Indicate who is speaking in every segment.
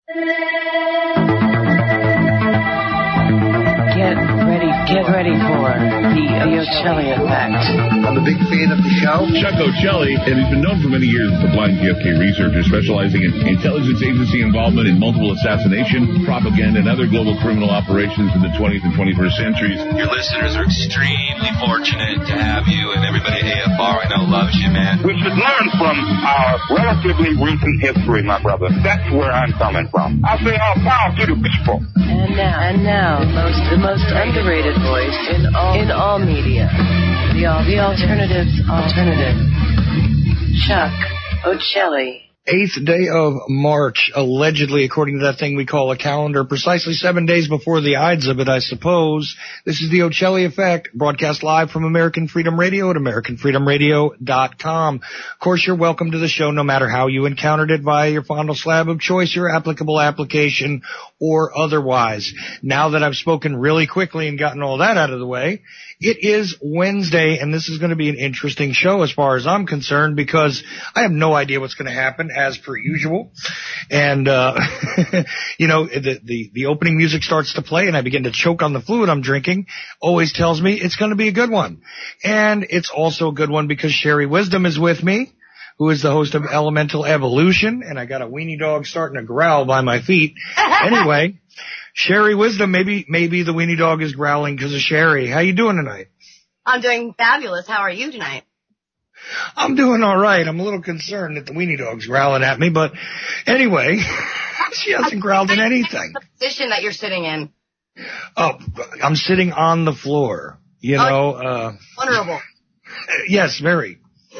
Speaker 1: Get ready for the Ocelli effect.
Speaker 2: I'm a big fan of the show.
Speaker 3: Chuck Ocelli, and he's been known for many years as a blind JFK researcher specializing in intelligence agency involvement in multiple assassination, propaganda, and other global criminal operations in the 20th and 21st centuries.
Speaker 4: Your listeners are extremely fortunate to have you, and everybody at AFR I know loves you, man.
Speaker 5: We should learn from our relatively recent history, my brother. That's where I'm coming from. I say all power to the people.
Speaker 1: And now, the most underrated voice in all media. The alternative's alternative. Chuck Ocelli.
Speaker 2: 8th day of March, allegedly, according to that thing we call a calendar, precisely 7 days before the Ides of it, I suppose. This is the Ocelli Effect, broadcast live from American Freedom Radio at AmericanFreedomRadio.com. Of course, you're welcome to the show no matter how you encountered it via your fondle slab of choice, your applicable application, or otherwise. Now that I've spoken really quickly and gotten all that out of the way, it is Wednesday, and this is going to be an interesting show as far as I'm concerned because I have no idea what's going to happen as per usual. And, you know, the opening music starts to play and I begin to choke on the fluid I'm drinking. Always tells me it's going to be a good one. And it's also a good one because Sherry Wisdom is with me, who is the host of Elemental Evolution. And I got a weenie dog starting to growl by my feet. Anyway, Sherry Wisdom, maybe the weenie dog is growling because of Sherry. How you doing tonight?
Speaker 6: I'm doing fabulous. How are you tonight?
Speaker 2: I'm doing all right. I'm a little concerned that the weenie dog's growling at me, but anyway, she hasn't growled at anything.
Speaker 6: The position that you're sitting in.
Speaker 2: Oh, I'm sitting on the floor, you know.
Speaker 6: Vulnerable.
Speaker 2: Yes, very.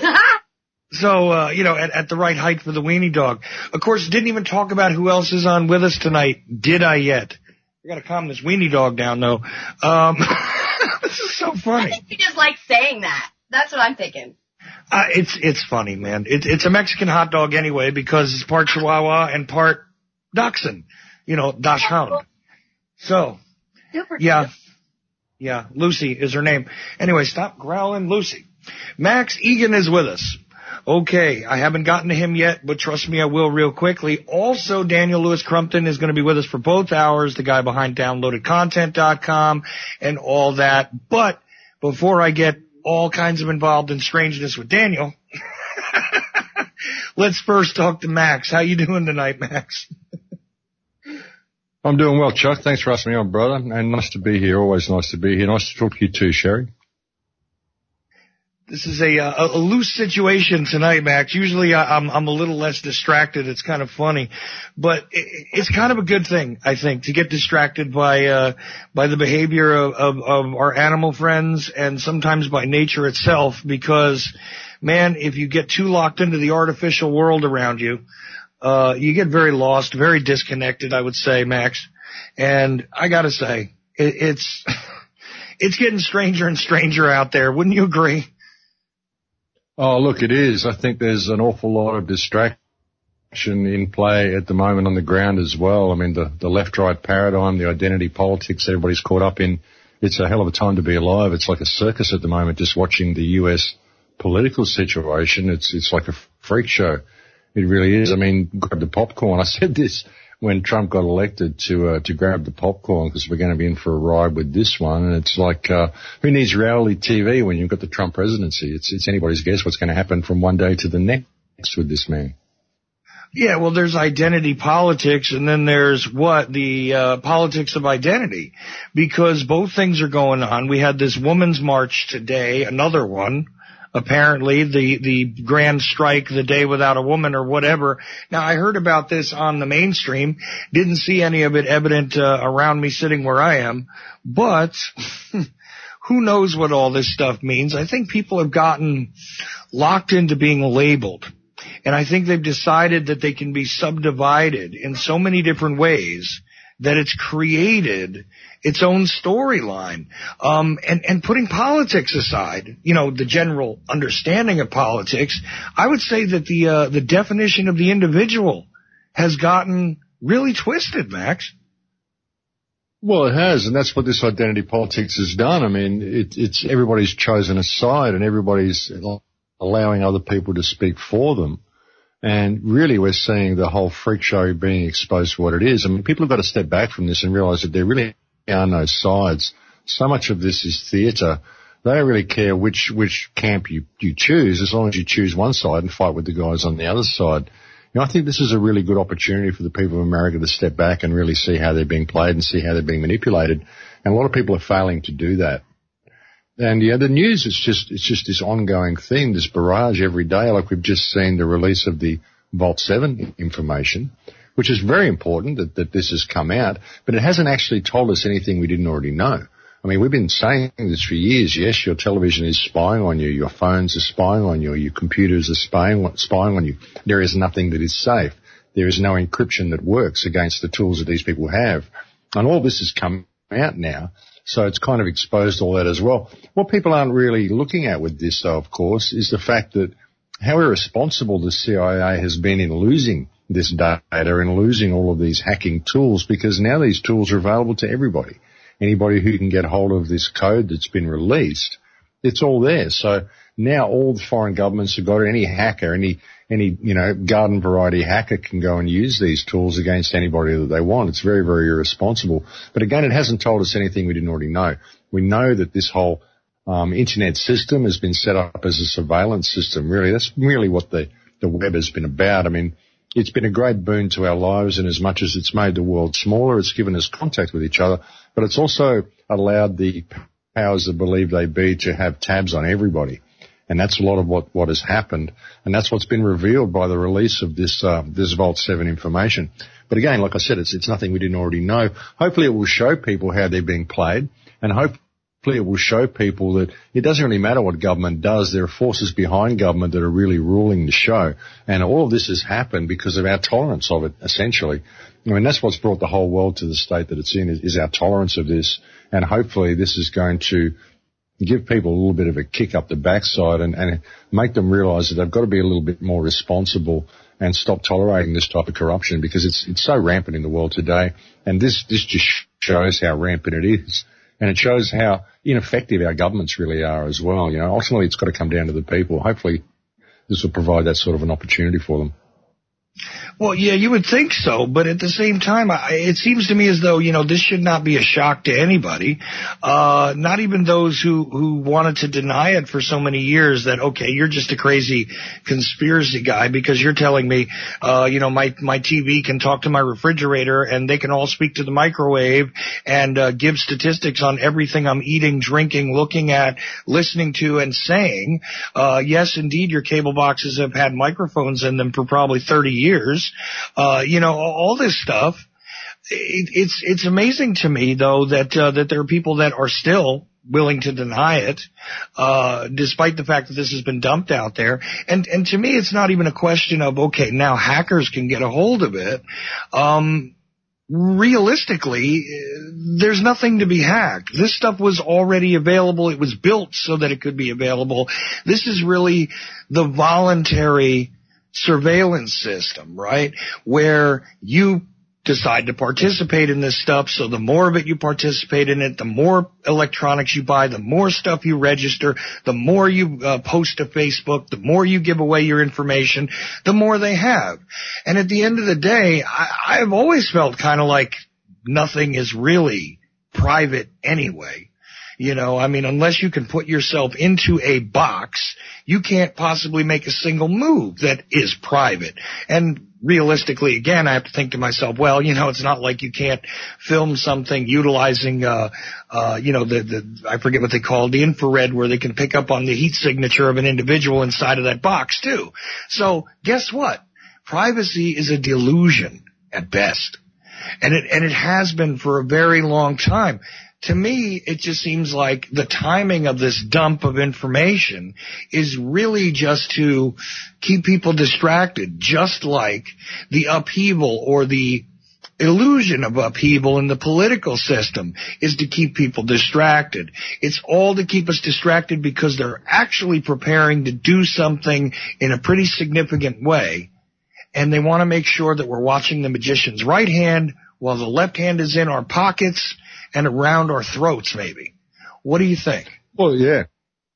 Speaker 2: So, you know, at the right height for the weenie dog. Of course, didn't even talk about who else is on with us tonight. Did I yet? I gotta calm this weenie dog down, though. This is so funny.
Speaker 6: I think you just like saying that. That's what I'm thinking.
Speaker 2: It's funny, man. It's a Mexican hot dog anyway because it's part Chihuahua and part Dachshund. You know, Dachshund. So, yeah, Lucy is her name. Anyway, stop growling, Lucy. Max Egan is with us. Okay, I haven't gotten to him yet, but trust me, I will real quickly. Also, Daniel Lewis Crumpton is going to be with us for both hours, the guy behind DownloadedContent.com and all that. But before I get all kinds of involved in strangeness with Daniel, let's first talk to Max. How you doing tonight, Max?
Speaker 7: I'm doing well, Chuck. Thanks for asking me on, brother. And nice to be here. Always nice to be here. Nice to talk to you too, Sherry.
Speaker 2: This is a loose situation tonight, Max. Usually I'm a little less distracted. It's kind of funny, but it's kind of a good thing, I think, to get distracted by the behavior of our animal friends and sometimes by nature itself because, man, if you get too locked into the artificial world around you, you get very lost, very disconnected, I would say, Max. And I gotta say, it's getting stranger and stranger out there. Wouldn't you agree?
Speaker 7: Oh, look, it is. I think there's an awful lot of distraction in play at the moment on the ground as well. I mean, the left-right paradigm, the identity politics everybody's caught up in, it's a hell of a time to be alive. It's like a circus at the moment, just watching the U.S. political situation. It's like a freak show. It really is. I mean, grab the popcorn. I said this when Trump got elected to grab the popcorn because we're going to be in for a ride with this one. And it's like, who needs reality TV when you've got the Trump presidency? It's anybody's guess what's going to happen from one day to the next with this man.
Speaker 2: Yeah, well, there's identity politics, and then there's the politics of identity, because both things are going on. We had this women's march today, another one. Apparently, the grand strike, the day without a woman or whatever. Now, I heard about this on the mainstream. Didn't see any of it evident around me sitting where I am. But who knows what all this stuff means? I think people have gotten locked into being labeled. And I think they've decided that they can be subdivided in so many different ways that it's created its own storyline. And putting politics aside, you know, the general understanding of politics, I would say that the definition of the individual has gotten really twisted, Max.
Speaker 7: Well, it has, and that's what this identity politics has done. I mean, it's everybody's chosen a side and everybody's allowing other people to speak for them. And really we're seeing the whole freak show being exposed for what it is. I mean, people have got to step back from this and realise that there really are no sides. So much of this is theatre. They don't really care which camp you choose, as long as you choose one side and fight with the guys on the other side. You know, I think this is a really good opportunity for the people of America to step back and really see how they're being played and see how they're being manipulated. And a lot of people are failing to do that. And yeah, the news is just this ongoing thing, this barrage every day. Like we've just seen the release of the Vault 7 information, which is very important that this has come out, but it hasn't actually told us anything we didn't already know. I mean, we've been saying this for years. Yes, your television is spying on you, your phones are spying on you, your computers are spying on you. There is nothing that is safe. There is no encryption that works against the tools that these people have. And all this has come out now. So it's kind of exposed all that as well. What people aren't really looking at with this, though, of course, is the fact that how irresponsible the CIA has been in losing this data and losing all of these hacking tools, because now these tools are available to everybody. Anybody who can get hold of this code that's been released, it's all there. So now all the foreign governments have got it. Any hacker, any garden variety hacker can go and use these tools against anybody that they want. It's very, very irresponsible. But again, it hasn't told us anything we didn't already know. We know that this whole internet system has been set up as a surveillance system. Really, that's really what the web has been about. I mean, it's been a great boon to our lives, and as much as it's made the world smaller, it's given us contact with each other, but it's also allowed the powers that believe they be to have tabs on everybody. And that's a lot of what has happened, and that's what's been revealed by the release of this Vault 7 information. But again, like I said, it's nothing we didn't already know. Hopefully it will show people how they're being played, and hopefully it will show people that it doesn't really matter what government does. There are forces behind government that are really ruling the show. And all of this has happened because of our tolerance of it, essentially. I mean, that's what's brought the whole world to the state that it's in, is our tolerance of this. And hopefully this is going to give people a little bit of a kick up the backside and make them realise that they've got to be a little bit more responsible and stop tolerating this type of corruption, because it's so rampant in the world today. And this just shows how rampant it is. And it shows how ineffective our governments really are as well. You know, ultimately it's got to come down to the people. Hopefully this will provide that sort of an opportunity for them.
Speaker 2: Well, yeah, you would think so, but at the same time, it seems to me as though, this should not be a shock to anybody, not even those who wanted to deny it for so many years that, okay, you're just a crazy conspiracy guy because you're telling me, my TV can talk to my refrigerator and they can all speak to the microwave and give statistics on everything I'm eating, drinking, looking at, listening to, and saying. Yes, indeed, your cable boxes have had microphones in them for probably 30 years. All this stuff. It's amazing to me, though, that there are people that are still willing to deny it, despite the fact that this has been dumped out there. And to me, it's not even a question of, okay, now hackers can get a hold of it. Realistically, there's nothing to be hacked. This stuff was already available. It was built so that it could be available. This is really the voluntary surveillance system, right? Where you decide to participate in this stuff, so the more of it you participate in it, the more electronics you buy, the more stuff you register, the more you post to Facebook, the more you give away your information, the more they have. And at the end of the day, I've always felt kind of like nothing is really private anyway. Unless you can put yourself into a box, you can't possibly make a single move that is private. And realistically, again, I have to think to myself, well, it's not like you can't film something utilizing, I forget what they call it, the infrared, where they can pick up on the heat signature of an individual inside of that box too. So guess what? Privacy is a delusion at best. And it has been for a very long time. To me, it just seems like the timing of this dump of information is really just to keep people distracted, just like the upheaval or the illusion of upheaval in the political system is to keep people distracted. It's all to keep us distracted because they're actually preparing to do something in a pretty significant way, and they want to make sure that we're watching the magician's right hand while the left hand is in our pockets and around our throats, maybe. What do you think?
Speaker 7: Well, yeah.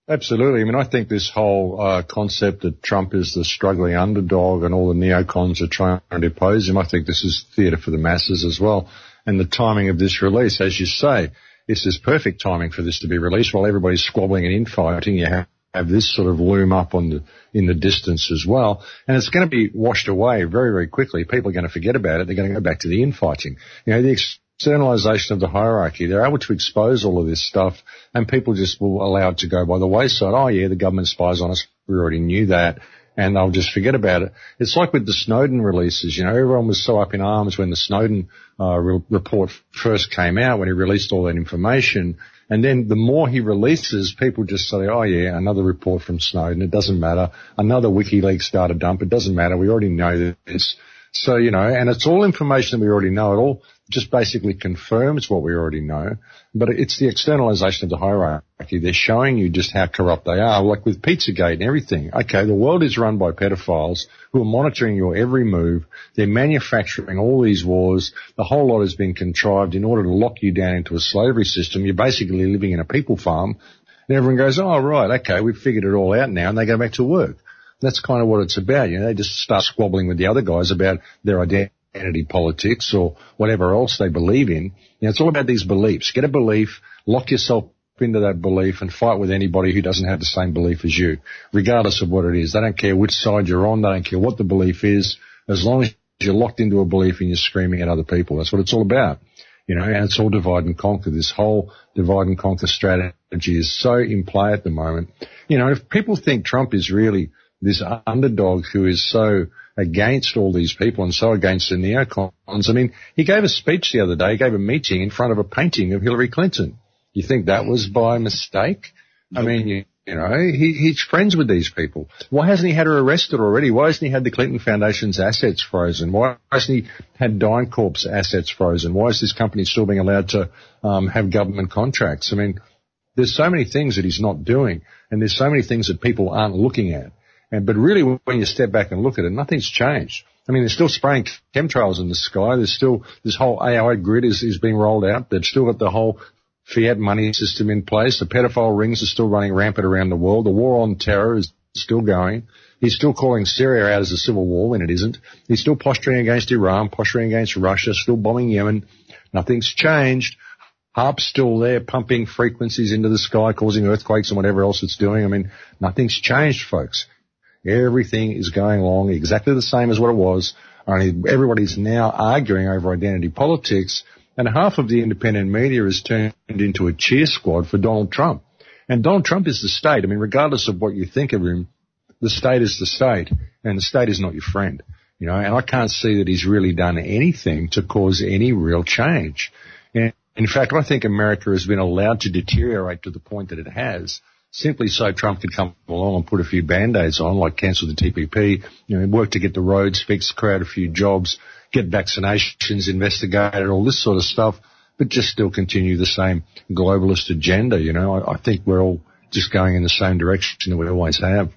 Speaker 7: Absolutely. I mean, I think this whole concept that Trump is the struggling underdog and all the neocons are trying to oppose him, I think this is theatre for the masses as well. And the timing of this release, as you say, this is perfect timing for this to be released while everybody's squabbling and infighting. You have this sort of loom up in the distance as well. And it's going to be washed away very, very quickly. People are going to forget about it. They're going to go back to the infighting. You know, the externalization of the hierarchy, they're able to expose all of this stuff and people just will allow it to go by the wayside. Oh yeah, the government spies on us. We already knew that. And they'll just forget about it. It's like with the Snowden releases, you know, everyone was so up in arms when the Snowden report first came out, when he released all that information. And then the more he releases, people just say, oh yeah, another report from Snowden. It doesn't matter. Another WikiLeaks data dump. It doesn't matter. We already know this. So, you know, and it's all information that we already know. It all just basically confirms what we already know. But it's the externalization of the hierarchy. They're showing you just how corrupt they are, like with Pizzagate and everything. Okay, the world is run by pedophiles who are monitoring your every move. They're manufacturing all these wars. The whole lot has been contrived in order to lock you down into a slavery system. You're basically living in a people farm. And everyone goes, oh, right, okay, we've figured it all out now, and they go back to work. That's kind of what it's about. You know, they just start squabbling with the other guys about their identity politics or whatever else they believe in. You know, it's all about these beliefs. Get a belief, lock yourself into that belief and fight with anybody who doesn't have the same belief as you, regardless of what it is. They don't care which side you're on. They don't care what the belief is. As long as you're locked into a belief and you're screaming at other people, that's what it's all about. You know, and it's all divide and conquer. This whole divide and conquer strategy is so in play at the moment. You know, if people think Trump is really this underdog who is so against all these people and so against the neocons. I mean, he gave a speech the other day, he gave a meeting in front of a painting of Hillary Clinton. You think that was by mistake? Nope. I mean, you know, he's friends with these people. Why hasn't he had her arrested already? Why hasn't he had the Clinton Foundation's assets frozen? Why hasn't he had DynCorp's assets frozen? Why is this company still being allowed to have government contracts? I mean, there's so many things that he's not doing, and there's so many things that people aren't looking at. But really, when you step back and look at it, nothing's changed. I mean, they're still spraying chemtrails in the sky. There's still this whole AI grid is being rolled out. They've still got the whole fiat money system in place. The pedophile rings are still running rampant around the world. The war on terror is still going. He's still calling Syria out as a civil war when it isn't. He's still posturing against Iran, posturing against Russia, still bombing Yemen. Nothing's changed. HAARP's still there, pumping frequencies into the sky, causing earthquakes and whatever else it's doing. I mean, nothing's changed, folks. Everything is going along exactly the same as what it was, only everybody's now arguing over identity politics, and half of the independent media is turned into a cheer squad for Donald Trump. And Donald Trump is the state. I mean, regardless of what you think of him, the state is the state, and the state is not your friend. You know, and I can't see that he's really done anything to cause any real change. And in fact, I think America has been allowed to deteriorate to the point that it has, simply so Trump could come along and put a few Band-Aids on, like cancel the TPP, you know, work to get the roads fixed, create a few jobs, get vaccinations investigated, all this sort of stuff, but just still continue the same globalist agenda. You know, I think we're all just going in the same direction that we always have.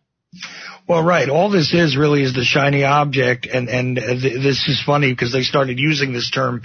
Speaker 2: Well, right. All this is really is the shiny object, and this is funny because they started using this term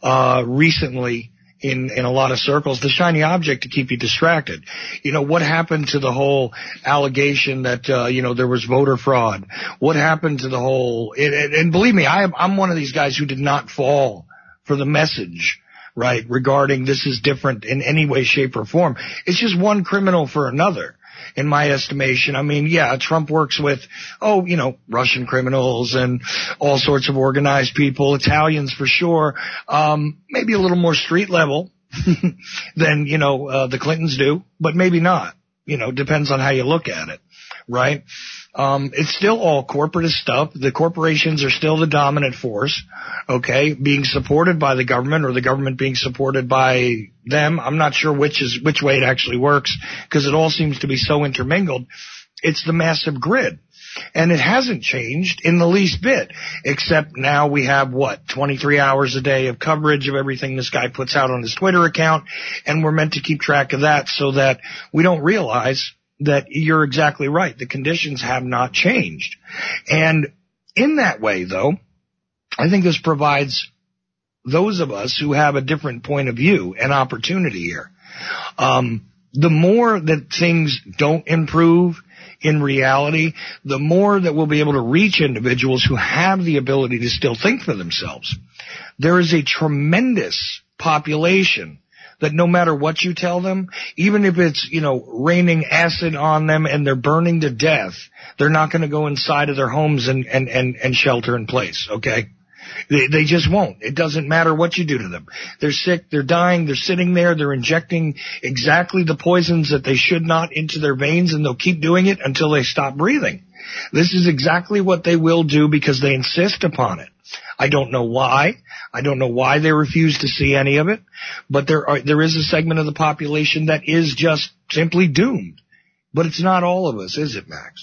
Speaker 2: recently in a lot of circles, the shiny object to keep you distracted. You know, what happened to the whole allegation that, you know, there was voter fraud? What happened to the whole, and believe me, I'm one of these guys who did not fall for the message, right, regarding this is different in any way, shape, or form. It's just one criminal for another. In my estimation, I mean, yeah, Trump works with, you know, Russian criminals and all sorts of organized people, Italians for sure, maybe a little more street level than, you know, the Clintons do, but maybe not, you know, depends on how you look at it, right? It's still all corporatist stuff. The corporations are still the dominant force, okay, being supported by the government or the government being supported by them. I'm not sure which way it actually works because it all seems to be so intermingled. It's the massive grid. And it hasn't changed in the least bit, except now we have, 23 hours a day of coverage of everything this guy puts out on his Twitter account, and we're meant to keep track of that so that we don't realize that you're exactly right. The conditions have not changed. And in that way, though, I think this provides those of us who have a different point of view an opportunity here. the more that things don't improve in reality, the more that we'll be able to reach individuals who have the ability to still think for themselves. There is a tremendous population that no matter what you tell them, even if it's, raining acid on them and they're burning to death, they're not going to go inside of their homes and shelter in place, okay? They just won't. It doesn't matter what you do to them. They're sick, they're dying, they're sitting there, they're injecting exactly the poisons that they should not into their veins, and they'll keep doing it until they stop breathing. This is exactly what they will do because they insist upon it. I don't know why. I don't know why they refuse to see any of it, but there is a segment of the population that is just simply doomed. But it's not all of us, is it, Max?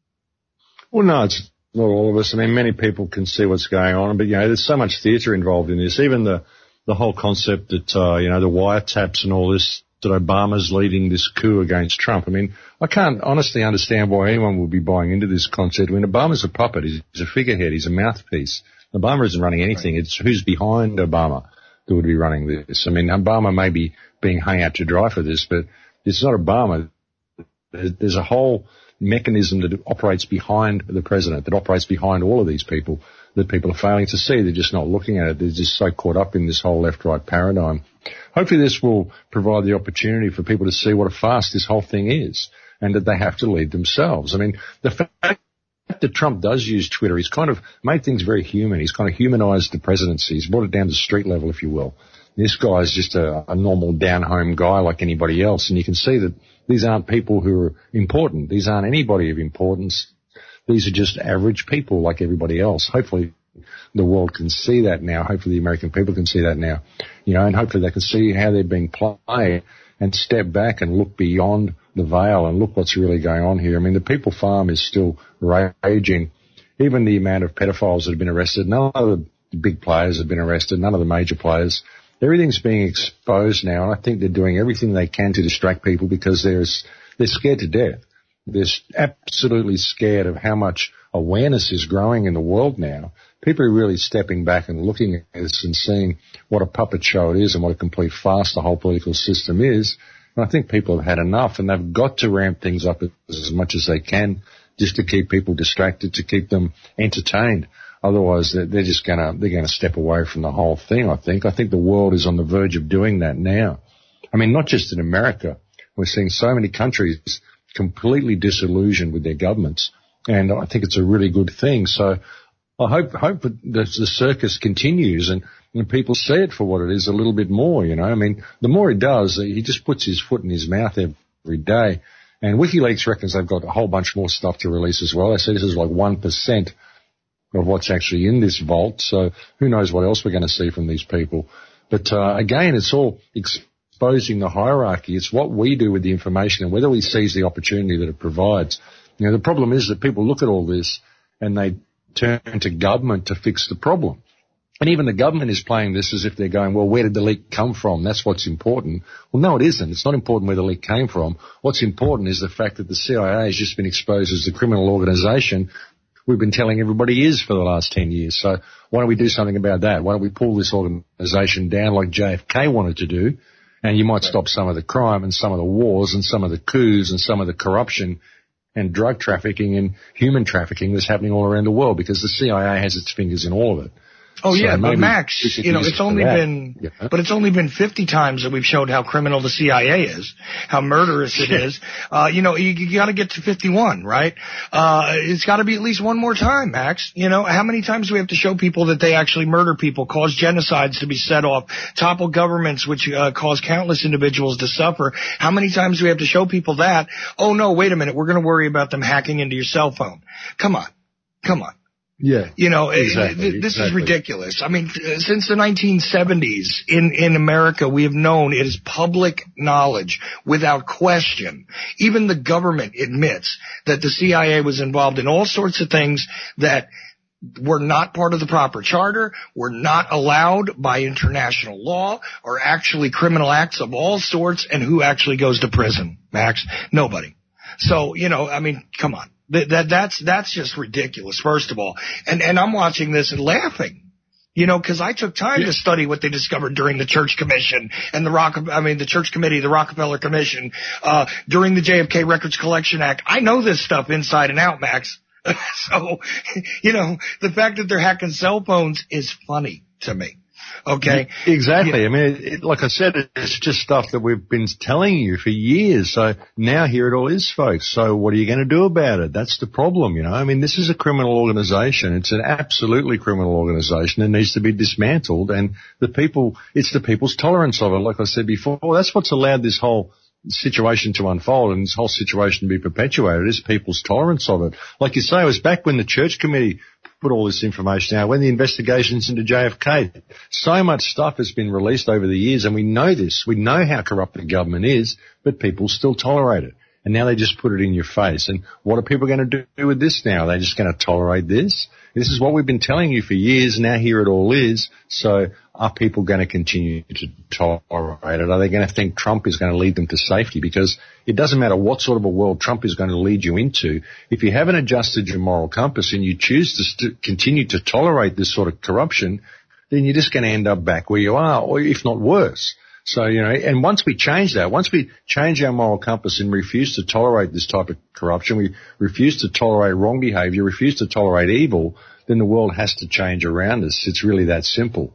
Speaker 7: Well, no, it's not all of us. I mean, many people can see what's going on, but, there's so much theatre involved in this. Even the whole concept that, the wiretaps and all this, that Obama's leading this coup against Trump. I mean, I can't honestly understand why anyone would be buying into this concept. I mean, Obama's a puppet. He's a figurehead. He's a mouthpiece. Obama isn't running anything. It's who's behind Obama that would be running this. I mean, Obama may be being hung out to dry for this, but it's not Obama. There's a whole mechanism that operates behind the president, that operates behind all of these people, that people are failing to see. They're just not looking at it. They're just so caught up in this whole left-right paradigm. Hopefully this will provide the opportunity for people to see what a farce this whole thing is, and that they have to lead themselves. I mean, the fact that Trump does use Twitter, he's kind of made things very human. He's kind of humanized the presidency. He's brought it down to street level, if you will. This guy's just a normal down-home guy like anybody else, and you can see that these aren't people who are important. These aren't anybody of importance. These are just average people like everybody else. Hopefully the world can see that now. Hopefully the American people can see that now, and hopefully they can see how they're being played and step back and look beyond the veil and look what's really going on here. I mean, the People Farm is still raging. Even the amount of pedophiles that have been arrested, none of the big players have been arrested, none of the major players. Everything's being exposed now, and I think they're doing everything they can to distract people because they're scared to death. They're absolutely scared of how much awareness is growing in the world now. People are really stepping back and looking at this and seeing what a puppet show it is and what a complete farce the whole political system is. And I think people have had enough, and they've got to ramp things up as much as they can just to keep people distracted, to keep them entertained. Otherwise, they're just gonna step away from the whole thing, I think. I think the world is on the verge of doing that now. I mean, not just in America. We're seeing so many countries completely disillusioned with their governments, and I think it's a really good thing. So I hope that the circus continues and people see it for what it is a little bit more, I mean, the more he does, he just puts his foot in his mouth every day. And WikiLeaks reckons they've got a whole bunch more stuff to release as well. They say this is like 1% of what's actually in this vault. So who knows what else we're going to see from these people. But again, it's all exposing the hierarchy. It's what we do with the information and whether we seize the opportunity that it provides. The problem is that people look at all this and they turn to government to fix the problem. And even the government is playing this as if they're going, well, where did the leak come from? That's what's important. Well, no, it isn't. It's not important where the leak came from. What's important is the fact that the CIA has just been exposed as the criminal organization we've been telling everybody is for the last 10 years. So why don't we do something about that? Why don't we pull this organization down like JFK wanted to do? And you might stop some of the crime and some of the wars and some of the coups and some of the corruption and drug trafficking and human trafficking that's happening all around the world because the CIA has its fingers in all of it.
Speaker 2: Oh, so yeah, but Max, it's only been 50 times that we've showed how criminal the CIA is, how murderous it is. You got to get to 51, right? It's got to be at least one more time, Max. How many times do we have to show people that they actually murder people, cause genocides to be set off, topple governments, which cause countless individuals to suffer? How many times do we have to show people that? Oh, no, wait a minute, we're going to worry about them hacking into your cell phone. Come on.
Speaker 7: Yeah.
Speaker 2: Exactly. This is ridiculous. I mean, since the 1970s in America, we have known it is public knowledge without question. Even the government admits that the CIA was involved in all sorts of things that were not part of the proper charter, were not allowed by international law, or actually criminal acts of all sorts, and who actually goes to prison, Max? Nobody. So, come on. That's just ridiculous, first of all. And I'm watching this and laughing. You know, because I took time to study what they discovered during the Church Commission and the Church Committee, the Rockefeller Commission, during the JFK Records Collection Act. I know this stuff inside and out, Max. So, you know, the fact that they're hacking cell phones is funny to me. Okay.
Speaker 7: Exactly. Yeah. I mean, like I said, it's just stuff that we've been telling you for years. So now here it all is, folks. So what are you going to do about it? That's the problem, you know. I mean, this is a criminal organization. It's an absolutely criminal organization that needs to be dismantled. And it's the people's tolerance of it. Like I said before, that's what's allowed this whole situation to unfold and this whole situation to be perpetuated is people's tolerance of it. Like you say, it was back when the Church Committee put all this information out, when the investigations into JFK. So much stuff has been released over the years, and we know this. We know how corrupt the government is, but people still tolerate it. And now they just put it in your face. And what are people going to do with this now? Are they just going to tolerate this? This is what we've been telling you for years. Now here it all is. So are people going to continue to tolerate it? Are they going to think Trump is going to lead them to safety? Because it doesn't matter what sort of a world Trump is going to lead you into. If you haven't adjusted your moral compass and you choose to continue to tolerate this sort of corruption, then you're just going to end up back where you are, or if not worse. So, you know, and once we change that, once we change our moral compass and refuse to tolerate this type of corruption, we refuse to tolerate wrong behavior, refuse to tolerate evil, then the world has to change around us. It's really that simple.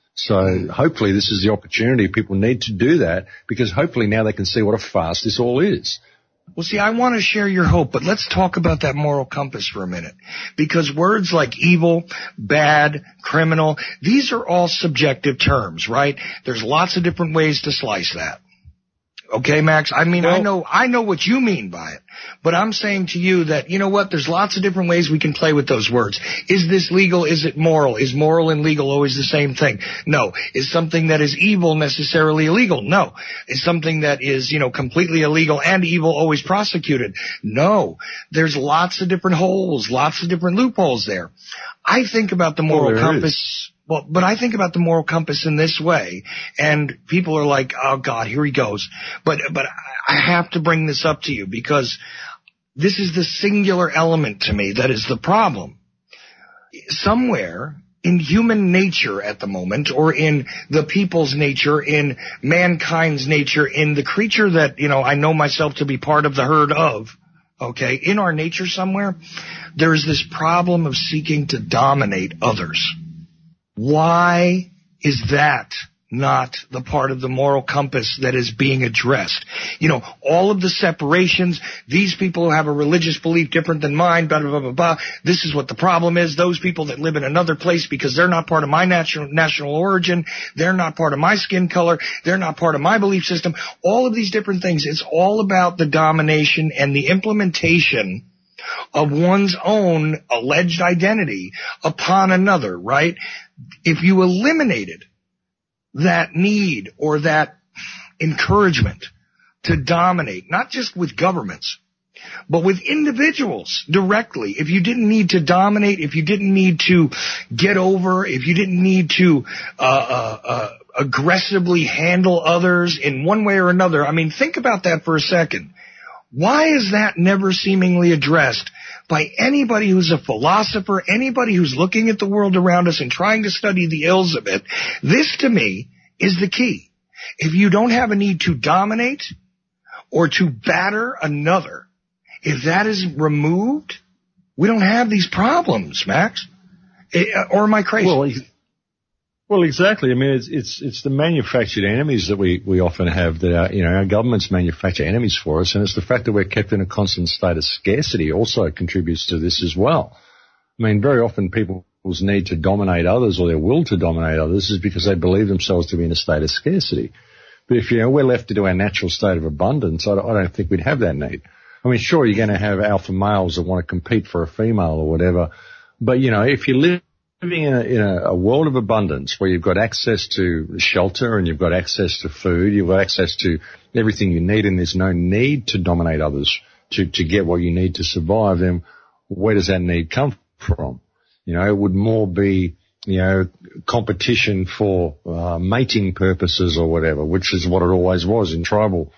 Speaker 7: So hopefully this is the opportunity. People need to do that because hopefully now they can see what a farce this all is.
Speaker 2: Well, see, I want to share your hope, but let's talk about that moral compass for a minute. Because words like evil, bad, criminal, these are all subjective terms, right? There's lots of different ways to slice that. Okay, Max? I mean, well, I know what you mean by it, but I'm saying to you that, you know what, there's lots of different ways we can play with those words. Is this legal? Is it moral? Is moral and legal always the same thing? No. Is something that is evil necessarily illegal? No. Is something that is, you know, completely illegal and evil always prosecuted? No. There's lots of different holes, lots of different loopholes there. I think about the moral compass. Well, but I think about the moral compass in this way, and people are like, oh God, here he goes. But I have to bring this up to you because this is the singular element to me that is the problem. Somewhere in human nature at the moment, or in the people's nature, in mankind's nature, in the creature that, you know, I know myself to be part of the herd of, okay, in our nature somewhere, there is this problem of seeking to dominate others. Why is that not the part of the moral compass that is being addressed? You know, all of the separations, these people who have a religious belief different than mine, blah, blah, blah, blah, blah. This is what the problem is. Those people that live in another place because they're not part of my national origin, they're not part of my skin color, they're not part of my belief system. All of these different things, it's all about the domination and the implementation of one's own alleged identity upon another, right? If you eliminated that need or that encouragement to dominate, not just with governments, but with individuals directly, if you didn't need to dominate, if you didn't need to get over, if you didn't need to aggressively handle others in one way or another, I mean, think about that for a second. Why is that never seemingly addressed by anybody who's a philosopher, anybody who's looking at the world around us and trying to study the ills of it? This, to me, is the key. If you don't have a need to dominate or to batter another, if that is removed, we don't have these problems, Max. Or am I crazy?
Speaker 7: Well, exactly. I mean, it's the manufactured enemies that we often have that are, you know, our governments manufacture enemies for us, and it's the fact that we're kept in a constant state of scarcity also contributes to this as well. I mean, very often people's need to dominate others or their will to dominate others is because they believe themselves to be in a state of scarcity. But if, you know, we're left to our natural state of abundance, I don't think we'd have that need. I mean, sure, you're going to have alpha males that want to compete for a female or whatever, but, you know, if you live living in a world of abundance where you've got access to shelter and you've got access to food, you've got access to everything you need, and there's no need to dominate others to get what you need to survive, then where does that need come from? You know, it would more be, you know, competition for mating purposes or whatever, which is what it always was in tribal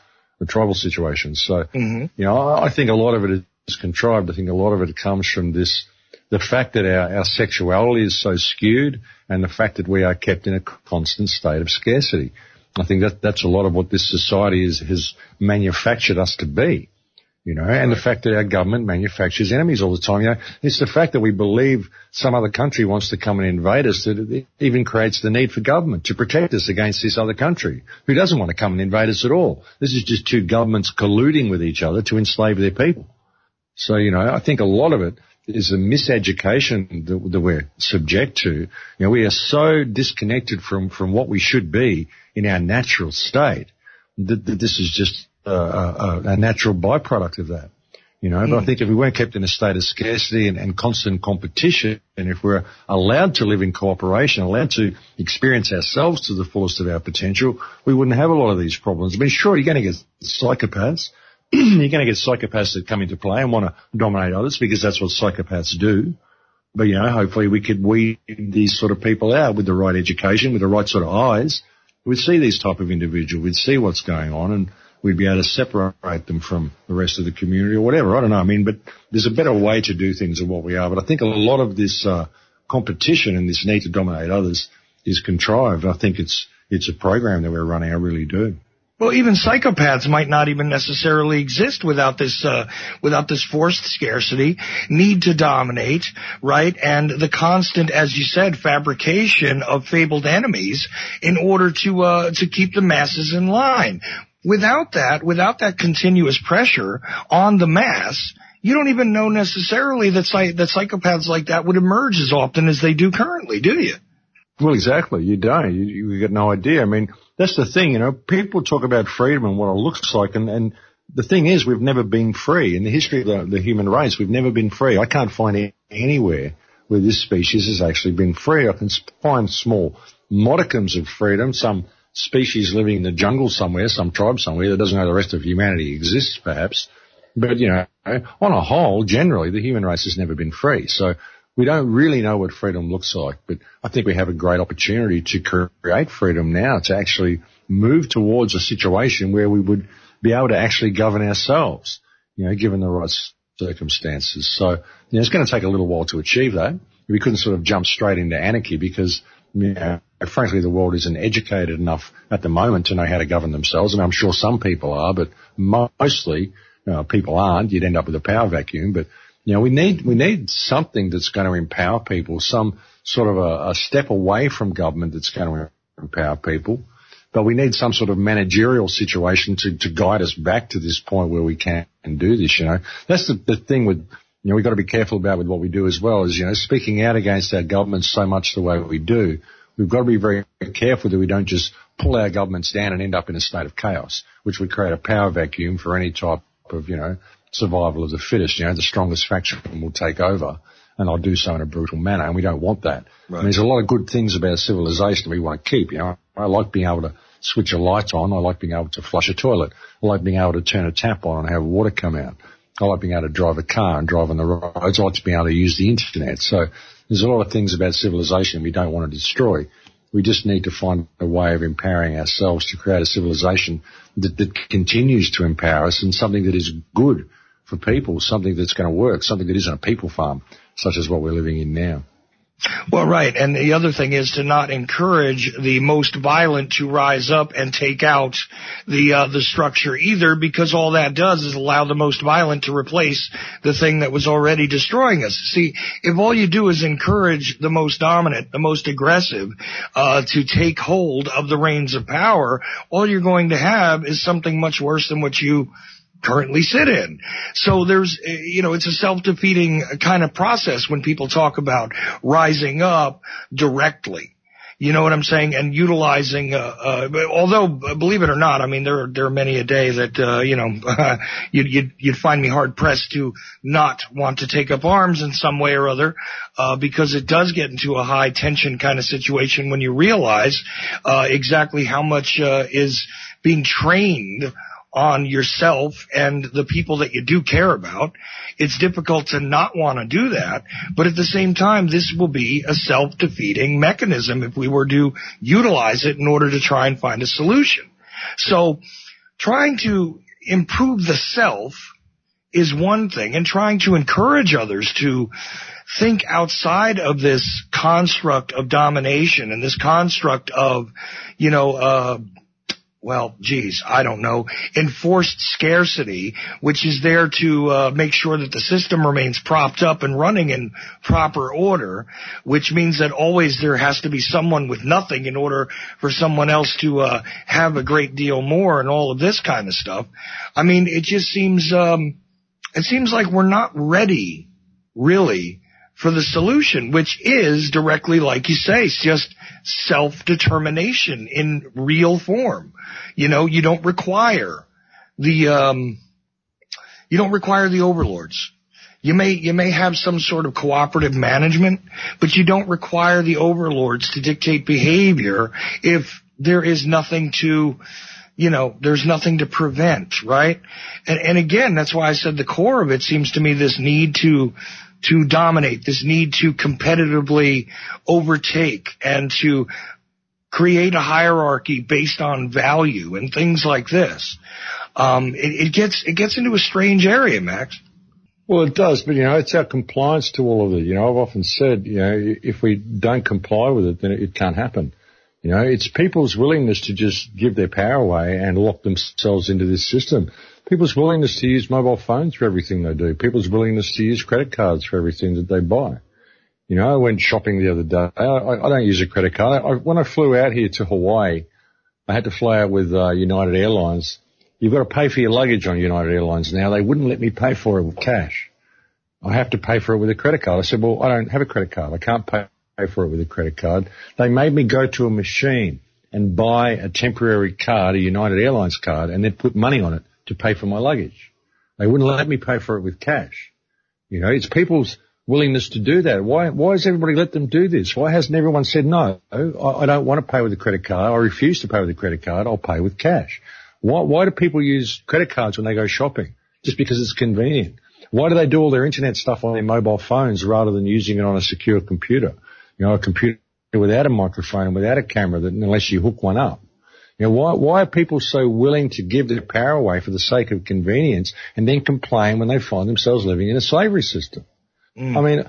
Speaker 7: situations. So, you know, I think a lot of it is contrived. I think a lot of it comes from this the fact that our sexuality is so skewed and the fact that we are kept in a constant state of scarcity. I think that's a lot of what this society has manufactured us to be, and the fact that our government manufactures enemies all the time. It's the fact that we believe some other country wants to come and invade us that it even creates the need for government to protect us against this other country who doesn't want to come and invade us at all. This is just two governments colluding with each other to enslave their people. So, I think a lot of it is a miseducation that we're subject to. We are so disconnected from what we should be in our natural state that this is just a natural byproduct of that. But I think if we weren't kept in a state of scarcity and constant competition, and if we're allowed to live in cooperation, allowed to experience ourselves to the fullest of our potential, we wouldn't have a lot of these problems. I mean, sure, you're going to get psychopaths. You're going to get psychopaths that come into play and want to dominate others because that's what psychopaths do. But, hopefully we could weed these sort of people out with the right education, with the right sort of eyes. We'd see these type of individuals. We'd see what's going on and we'd be able to separate them from the rest of the community or whatever. I don't know. But there's a better way to do things than what we are. But I think a lot of this competition and this need to dominate others is contrived. I think it's a program that we're running. I really do.
Speaker 2: Well, even psychopaths might not even necessarily exist without this forced scarcity, need to dominate, right? And the constant, as you said, fabrication of fabled enemies in order to keep the masses in line. Without that continuous pressure on the mass, you don't even know necessarily that psychopaths like that would emerge as often as they do currently, do you?
Speaker 7: Well, exactly. You don't. You got no idea. I mean, that's the thing, people talk about freedom and what it looks like, and the thing is we've never been free. In the history of the human race, we've never been free. I can't find anywhere where this species has actually been free. I can find small modicums of freedom, some species living in the jungle somewhere, some tribe somewhere that doesn't know the rest of humanity exists perhaps. But, on a whole, generally, the human race has never been free. So we don't really know what freedom looks like, but I think we have a great opportunity to create freedom now, to actually move towards a situation where we would be able to actually govern ourselves, given the right circumstances. So, it's going to take a little while to achieve that. We couldn't sort of jump straight into anarchy because, frankly, the world isn't educated enough at the moment to know how to govern themselves. And I'm sure some people are, but mostly people aren't. You'd end up with a power vacuum, but we need something that's going to empower people, some sort of a step away from government that's going to empower people. But we need some sort of managerial situation to guide us back to this point where we can do this, That's the thing with, we've got to be careful about with what we do as well, is, speaking out against our governments so much the way we do. We've got to be very careful that we don't just pull our governments down and end up in a state of chaos, which would create a power vacuum for any type of, survival of the fittest. The strongest faction will take over, and they'll do so in a brutal manner, and we don't want that. Right. And there's a lot of good things about civilization we want to keep. I like being able to switch a light on. I like being able to flush a toilet. I like being able to turn a tap on and have water come out. I like being able to drive a car and drive on the roads. I like to be able to use the internet. So there's a lot of things about civilization we don't want to destroy. We just need to find a way of empowering ourselves to create a civilization that continues to empower us, and something that is good for people, something that's going to work, something that isn't a people farm, such as what we're living in now.
Speaker 2: Well, right. And the other thing is to not encourage the most violent to rise up and take out the structure either, because all that does is allow the most violent to replace the thing that was already destroying us. See, if all you do is encourage the most dominant, the most aggressive, to take hold of the reins of power, all you're going to have is something much worse than what you currently sit in. So there's, it's a self-defeating kind of process when people talk about rising up directly. You know what I'm saying? And utilizing, although, believe it or not, there are many a day that, you'd find me hard pressed to not want to take up arms in some way or other, because it does get into a high tension kind of situation when you realize, exactly how much, is being trained on yourself and the people that you do care about. It's difficult to not want to do that, but at the same time, this will be a self-defeating mechanism if we were to utilize it in order to try and find a solution. So trying to improve the self is one thing, and trying to encourage others to think outside of this construct of domination and this construct of, enforced scarcity, which is there to make sure that the system remains propped up and running in proper order, which means that always there has to be someone with nothing in order for someone else to have a great deal more and all of this kind of stuff. I mean, it just seems like we're not ready, really, for the solution, which is directly, like you say, it's just self-determination in real form. You don't require the overlords. You may have some sort of cooperative management, but you don't require the overlords to dictate behavior if there is nothing to, there's nothing to prevent, right? And again, that's why I said the core of it seems to me this need to dominate, this need to competitively overtake and to create a hierarchy based on value and things like this. It gets into a strange area, Max.
Speaker 7: Well, it does, but it's our compliance to all of it. I've often said, if we don't comply with it, then it can't happen. It's people's willingness to just give their power away and lock themselves into this system. People's willingness to use mobile phones for everything they do. People's willingness to use credit cards for everything that they buy. I went shopping the other day. I don't use a credit card. When I flew out here to Hawaii, I had to fly out with United Airlines. You've got to pay for your luggage on United Airlines now. They wouldn't let me pay for it with cash. I have to pay for it with a credit card. I said, well, I don't have a credit card. I can't pay for it with a credit card. They made me go to a machine and buy a temporary card, a United Airlines card, and then put money on it to pay for my luggage. They wouldn't let me pay for it with cash. It's people's willingness to do that. Why has everybody let them do this? Why hasn't everyone said, no, I don't want to pay with a credit card. I refuse to pay with a credit card. I'll pay with cash. Why do people use credit cards when they go shopping? Just because it's convenient. Why do they do all their internet stuff on their mobile phones rather than using it on a secure computer? A computer without a microphone and without a camera, unless you hook one up. Why are people so willing to give their power away for the sake of convenience and then complain when they find themselves living in a slavery system? I mean,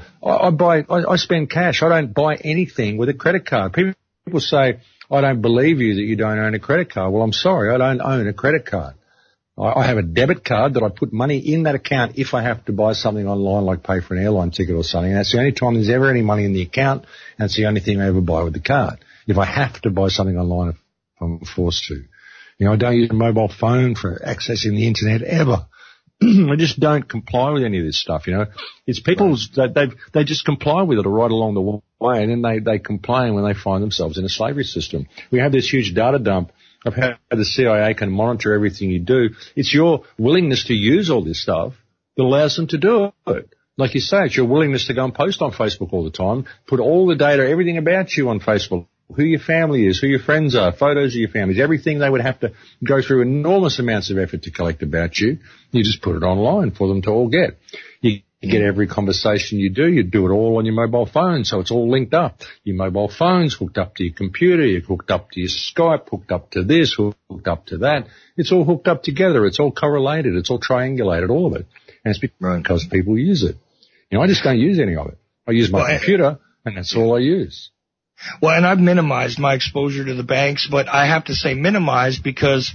Speaker 7: I spend cash. I don't buy anything with a credit card. People say, I don't believe you that you don't own a credit card. Well, I'm sorry, I don't own a credit card. I have a debit card that I put money in that account if I have to buy something online, like pay for an airline ticket or something. And that's the only time there's ever any money in the account, and it's the only thing I ever buy with the card. If I have to buy something online, if I'm forced to. I don't use a mobile phone for accessing the internet ever. I just don't comply with any of this stuff, It's people's, they just comply with it right along the way, and then they complain when they find themselves in a slavery system. We have this huge data dump of how the CIA can monitor everything you do. It's your willingness to use all this stuff that allows them to do it. Like you say, it's your willingness to go and post on Facebook all the time, put all the data, everything about you on Facebook, who your family is, who your friends are, photos of your families, everything they would have to go through enormous amounts of effort to collect about you. You just put it online for them to all get. You get every conversation you do it all on your mobile phone, so it's all linked up. Your mobile phone's hooked up to your computer, you're hooked up to your Skype, hooked up to this, hooked up to that. It's all hooked up together. It's all correlated. It's all triangulated, all of it. And it's because people use it. I just don't use any of it. I use my computer, and that's all I use.
Speaker 2: Well, and I've minimized my exposure to the banks, but I have to say minimized because,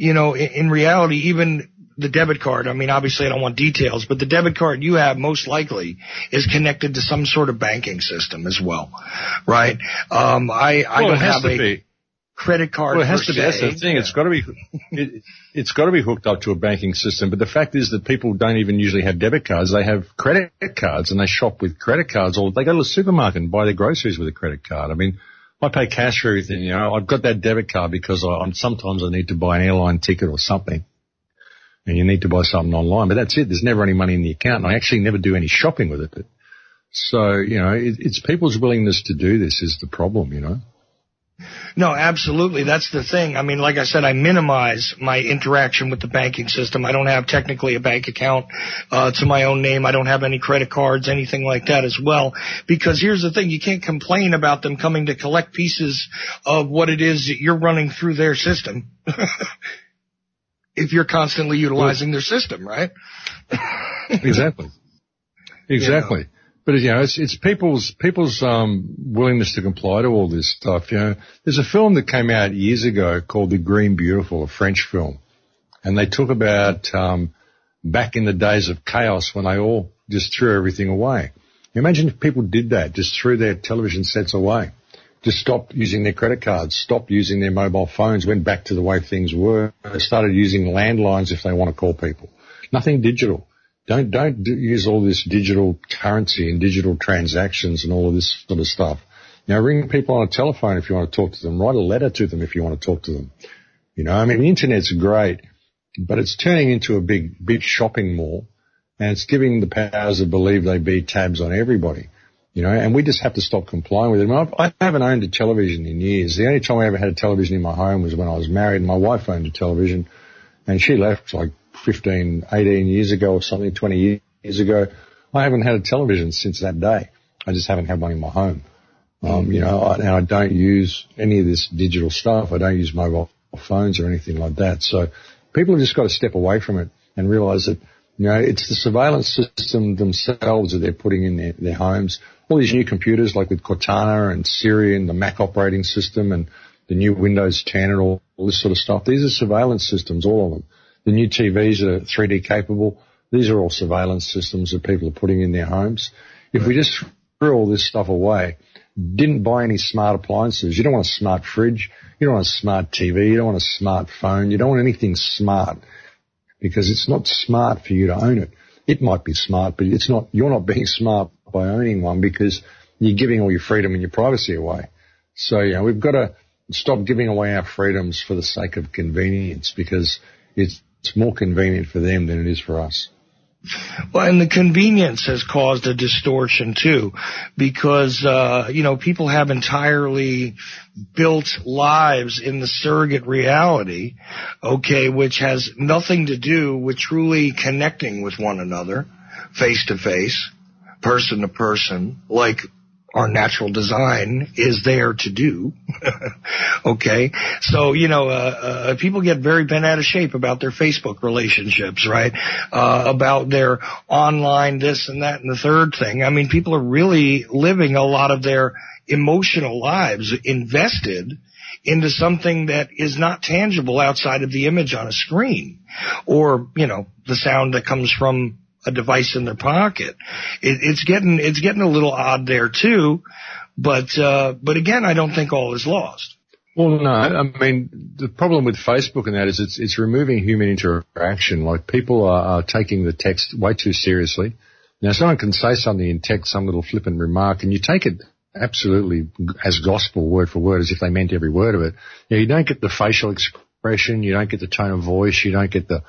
Speaker 2: in reality, even the debit card, I mean, obviously I don't want details, but the debit card you have most likely is connected to some sort of banking system as well, right? I don't have a credit card.
Speaker 7: Well, it has to be. That's the thing. Yeah. It's got to be hooked up to a banking system. But the fact is that people don't even usually have debit cards. They have credit cards, and they shop with credit cards. Or they go to the supermarket and buy their groceries with a credit card. I mean, I pay cash for everything. I've got that debit card because sometimes I need to buy an airline ticket or something. And you need to buy something online, but that's it. There's never any money in the account, and I actually never do any shopping with it. So, it's people's willingness to do this is the problem,
Speaker 2: No, absolutely. That's the thing. I mean, like I said, I minimize my interaction with the banking system. I don't have technically a bank account to my own name. I don't have any credit cards, anything like that as well. Because here's the thing. You can't complain about them coming to collect pieces of what it is that you're running through their system. If you're constantly utilizing their system, right?
Speaker 7: Exactly. But it's people's willingness to comply to all this stuff. There's a film that came out years ago called The Green Beautiful, a French film, and they talk about back in the days of chaos when they all just threw everything away. Imagine if people did that, just threw their television sets away, just stopped using their credit cards, stopped using their mobile phones, went back to the way things were, started using landlines if they want to call people. Nothing digital. Don't use all this digital currency and digital transactions and all of this sort of stuff. Now, ring people on a telephone if you want to talk to them. Write a letter to them if you want to talk to them. The internet's great, but it's turning into a big shopping mall, and it's giving the powers that believe they be tabs on everybody. And we just have to stop complying with it. I haven't owned a television in years. The only time I ever had a television in my home was when I was married, and my wife owned a television, and she left like 15, 18 years ago or something, 20 years ago. I haven't had a television since that day. I just haven't had one in my home. And I don't use any of this digital stuff. I don't use mobile phones or anything like that. So people have just got to step away from it and realize that, it's the surveillance system themselves that they're putting in their homes. All these new computers like with Cortana and Siri and the Mac operating system and the new Windows 10 and all this sort of stuff. These are surveillance systems, all of them. The new TVs that are 3D capable, these are all surveillance systems that people are putting in their homes. If we just threw all this stuff away, didn't buy any smart appliances, you don't want a smart fridge, you don't want a smart TV, you don't want a smart phone, you don't want anything smart because it's not smart for you to own it. It might be smart, but you're not being smart by owning one because you're giving all your freedom and your privacy away. So, we've got to stop giving away our freedoms for the sake of convenience because it's more convenient for them than it is for us.
Speaker 2: Well, and the convenience has caused a distortion too, because, people have entirely built lives in the surrogate reality, which has nothing to do with truly connecting with one another, face to face, person to person, like our natural design is there to do. Okay. So, people get very bent out of shape about their Facebook relationships, right? About their online this and that and the third thing. I mean, people are really living a lot of their emotional lives invested into something that is not tangible outside of the image on a screen or, the sound that comes from a device in their pocket. It's getting a little odd there too, but again, I don't think all is lost.
Speaker 7: Well, no, I mean, the problem with Facebook and that is it's removing human interaction. Like people are taking the text way too seriously. Now, someone can say something in text, some little flippant remark, and you take it absolutely as gospel, word for word, as if they meant every word of it. You don't get the facial expression, you don't get the tone of voice, you don't get the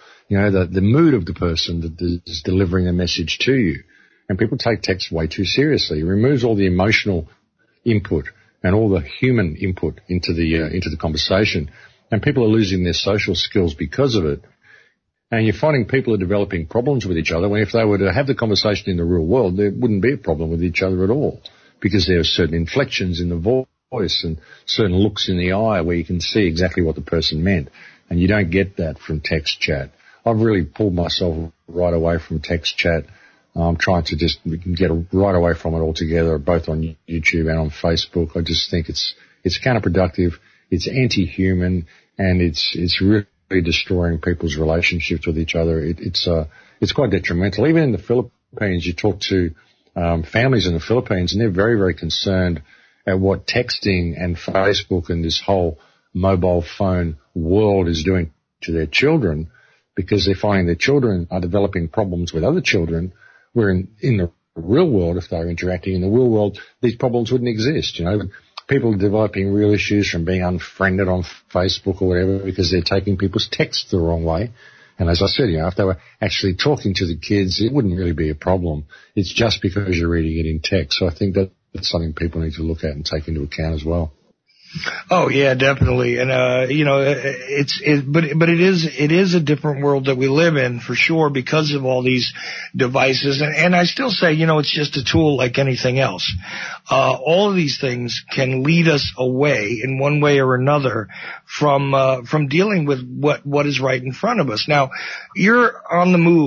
Speaker 7: mood of the person that is delivering a message to you. And people take text way too seriously. It removes all the emotional input and all the human input into the conversation. And people are losing their social skills because of it. And you're finding people are developing problems with each other when if they were to have the conversation in the real world, there wouldn't be a problem with each other at all because there are certain inflections in the voice and certain looks in the eye where you can see exactly what the person meant. And you don't get that from text chat. I've really pulled myself right away from text chat. I'm trying to just get right away from it altogether, both on YouTube and on Facebook. I just think it's counterproductive, it's anti-human, and it's really destroying people's relationships with each other. It's quite detrimental. Even in the Philippines, you talk to families in the Philippines, and they're very, very concerned at what texting and Facebook and this whole mobile phone world is doing to their children, because they're finding their children are developing problems with other children, where in the real world, if they're interacting in the real world, these problems wouldn't exist. People are developing real issues from being unfriended on Facebook or whatever because they're taking people's texts the wrong way. And as I said, if they were actually talking to the kids, it wouldn't really be a problem. It's just because you're reading it in text. So I think that's something people need to look at and take into account as well.
Speaker 2: Oh yeah, definitely. And, but it is a different world that we live in for sure because of all these devices. And I still say, it's just a tool like anything else. All of these things can lead us away in one way or another from dealing with what is right in front of us. Now, you're on the move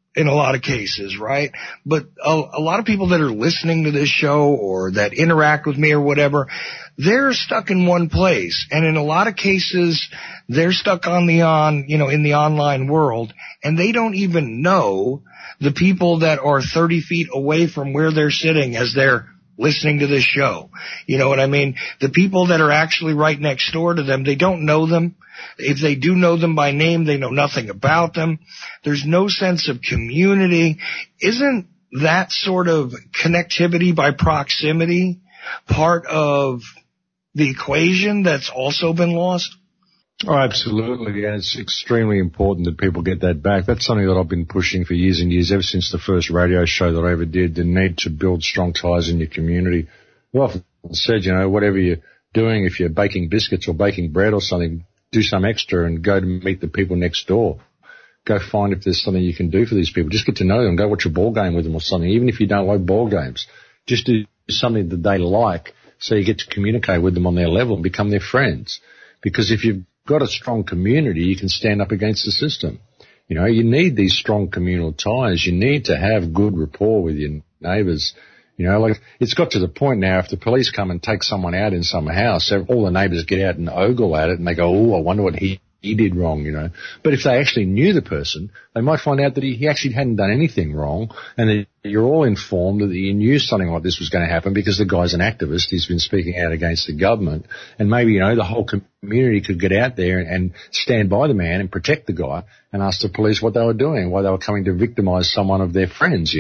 Speaker 2: in a lot of cases, right? But a lot of people that are listening to this show or that interact with me or whatever, they're stuck in one place. And in a lot of cases, they're stuck in the online world, and they don't even know the people that are 30 feet away from where they're sitting as they're listening to this show. You know what I mean? The people that are actually right next door to them, they don't know them. If they do know them by name, they know nothing about them. There's no sense of community. Isn't that sort of connectivity by proximity part of the equation that's also been lost?
Speaker 7: Oh, absolutely. And it's extremely important that people get that back. That's something that I've been pushing for years and years, ever since the first radio show that I ever did, the need to build strong ties in your community. I've often said, whatever you're doing, if you're baking biscuits or baking bread or something, do some extra and go to meet the people next door. Go find if there's something you can do for these people. Just get to know them. Go watch a ball game with them or something, even if you don't like ball games. Just do something that they like so you get to communicate with them on their level and become their friends. Because if you've got a strong community, you can stand up against the system. You need these strong communal ties. You need to have good rapport with your neighbours. It's got to the point now, if the police come and take someone out in some house, all the neighbours get out and ogle at it and they go, oh, I wonder what he did wrong, But if they actually knew the person, they might find out that he actually hadn't done anything wrong, and that you're all informed that you knew something like this was going to happen because the guy's an activist. He's been speaking out against the government, and maybe, the whole community could get out there and stand by the man and protect the guy and ask the police what they were doing, why they were coming to victimise someone of their friends,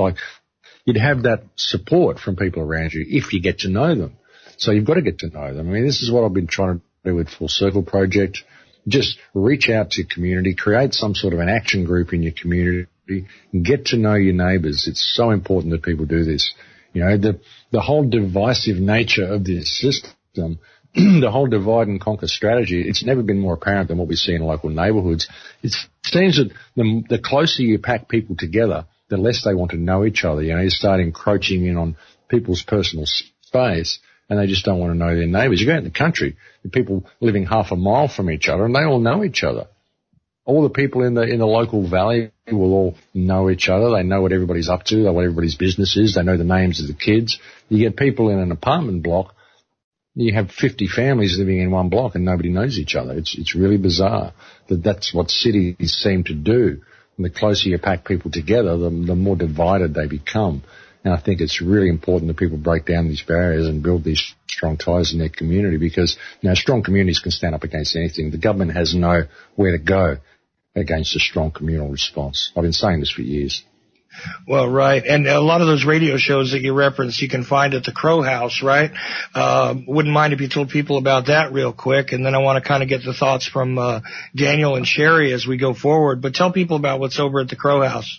Speaker 7: You'd have that support from people around you if you get to know them. So you've got to get to know them. I mean, this is what I've been trying to do with Full Circle Project. Just reach out to your community, create some sort of an action group in your community, and get to know your neighbours. It's so important that people do this. The whole divisive nature of this system, the whole divide and conquer strategy, it's never been more apparent than what we see in local neighbourhoods. It seems that the closer you pack people together, the less they want to know each other. You start encroaching in on people's personal space, and they just don't want to know their neighbours. You go out in the country, the people living half a mile from each other, and they all know each other. All the people in the local valley will all know each other. They know what everybody's up to. They know what everybody's business is. They know the names of the kids. You get people in an apartment block, you have 50 families living in one block, and nobody knows each other. It's really bizarre that's what cities seem to do. And the closer you pack people together, the more divided they become. And I think it's really important that people break down these barriers and build these strong ties in their community, because strong communities can stand up against anything. The government has nowhere to go against a strong communal response. I've been saying this for years.
Speaker 2: Well, right. And a lot of those radio shows that you referenced, you can find at the Crow House, right? Wouldn't mind if you told people about that real quick. And then I want to kind of get the thoughts from Daniel and Sherry as we go forward. But tell people about what's over at the Crow House.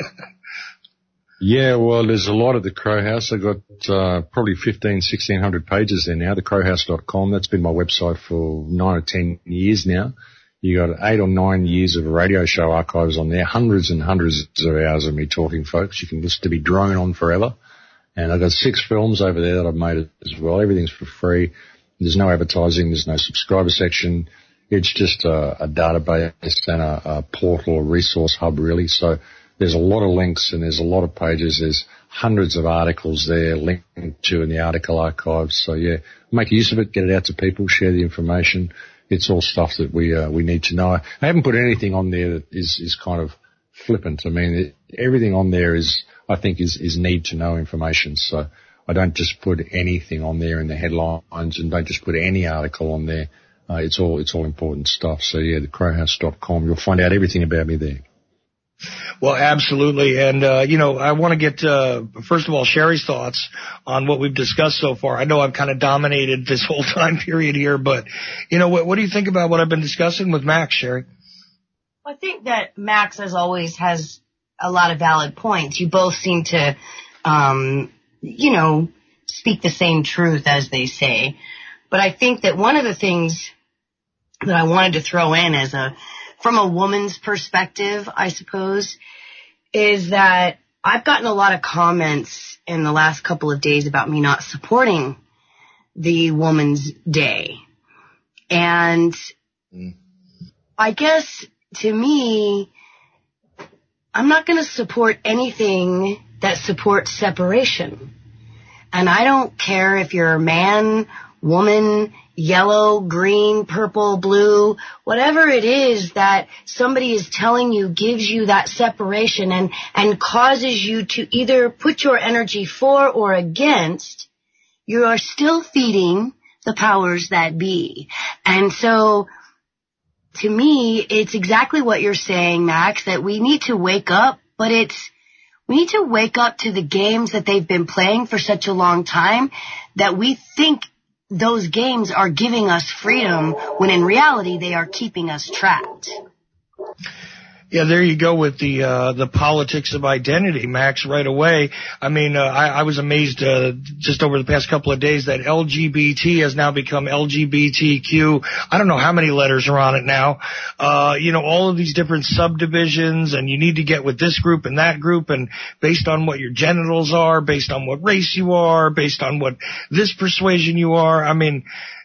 Speaker 7: Yeah, well, there's a lot at the Crow House. I've got probably 1,600 pages there now, thecrowhouse.com. That's been my website for 9 or 10 years now. You got 8 or 9 years of radio show archives on there, hundreds and hundreds of hours of me talking, folks. You can listen to me drone on forever. And I've got 6 films over there that I've made as well. Everything's for free. There's no advertising. There's no subscriber section. It's just a database and a portal or resource hub, really. So there's a lot of links and there's a lot of pages. There's hundreds of articles there linked to in the article archives. So, yeah, make use of it. Get it out to people. Share the information. It's all stuff that we need to know. I haven't put anything on there that is kind of flippant. I mean, everything on there I think is need to know information. So I don't just put anything on there in the headlines, and don't just put any article on there. It's all important stuff. So yeah, thecrowhouse.com. You'll find out everything about me there.
Speaker 2: Well, absolutely. And, I want to get, first of all, Sherry's thoughts on what we've discussed so far. I know I've kind of dominated this whole time period here, but, what do you think about what I've been discussing with Max, Sherry?
Speaker 6: I think that Max, as always, has a lot of valid points. You both seem to, speak the same truth, as they say. But I think that one of the things that I wanted to throw in from a woman's perspective, I suppose, is that I've gotten a lot of comments in the last couple of days about me not supporting the Woman's Day. And I guess, to me, I'm not going to support anything that supports separation. And I don't care if you're a man, woman, yellow, green, purple, blue, whatever it is that somebody is telling you gives you that separation and causes you to either put your energy for or against, you are still feeding the powers that be. And so, to me, it's exactly what you're saying, Max, that we need to wake up, but we need to wake up to the games that they've been playing for such a long time that we think those games are giving us freedom when in reality they are keeping us trapped.
Speaker 2: Yeah, there you go with the politics of identity, Max, right away. I mean, I was amazed just over the past couple of days that LGBT has now become LGBTQ. I don't know how many letters are on it now. All of these different subdivisions, and you need to get with this group and that group, and based on what your genitals are, based on what race you are, based on what this persuasion you are. I mean,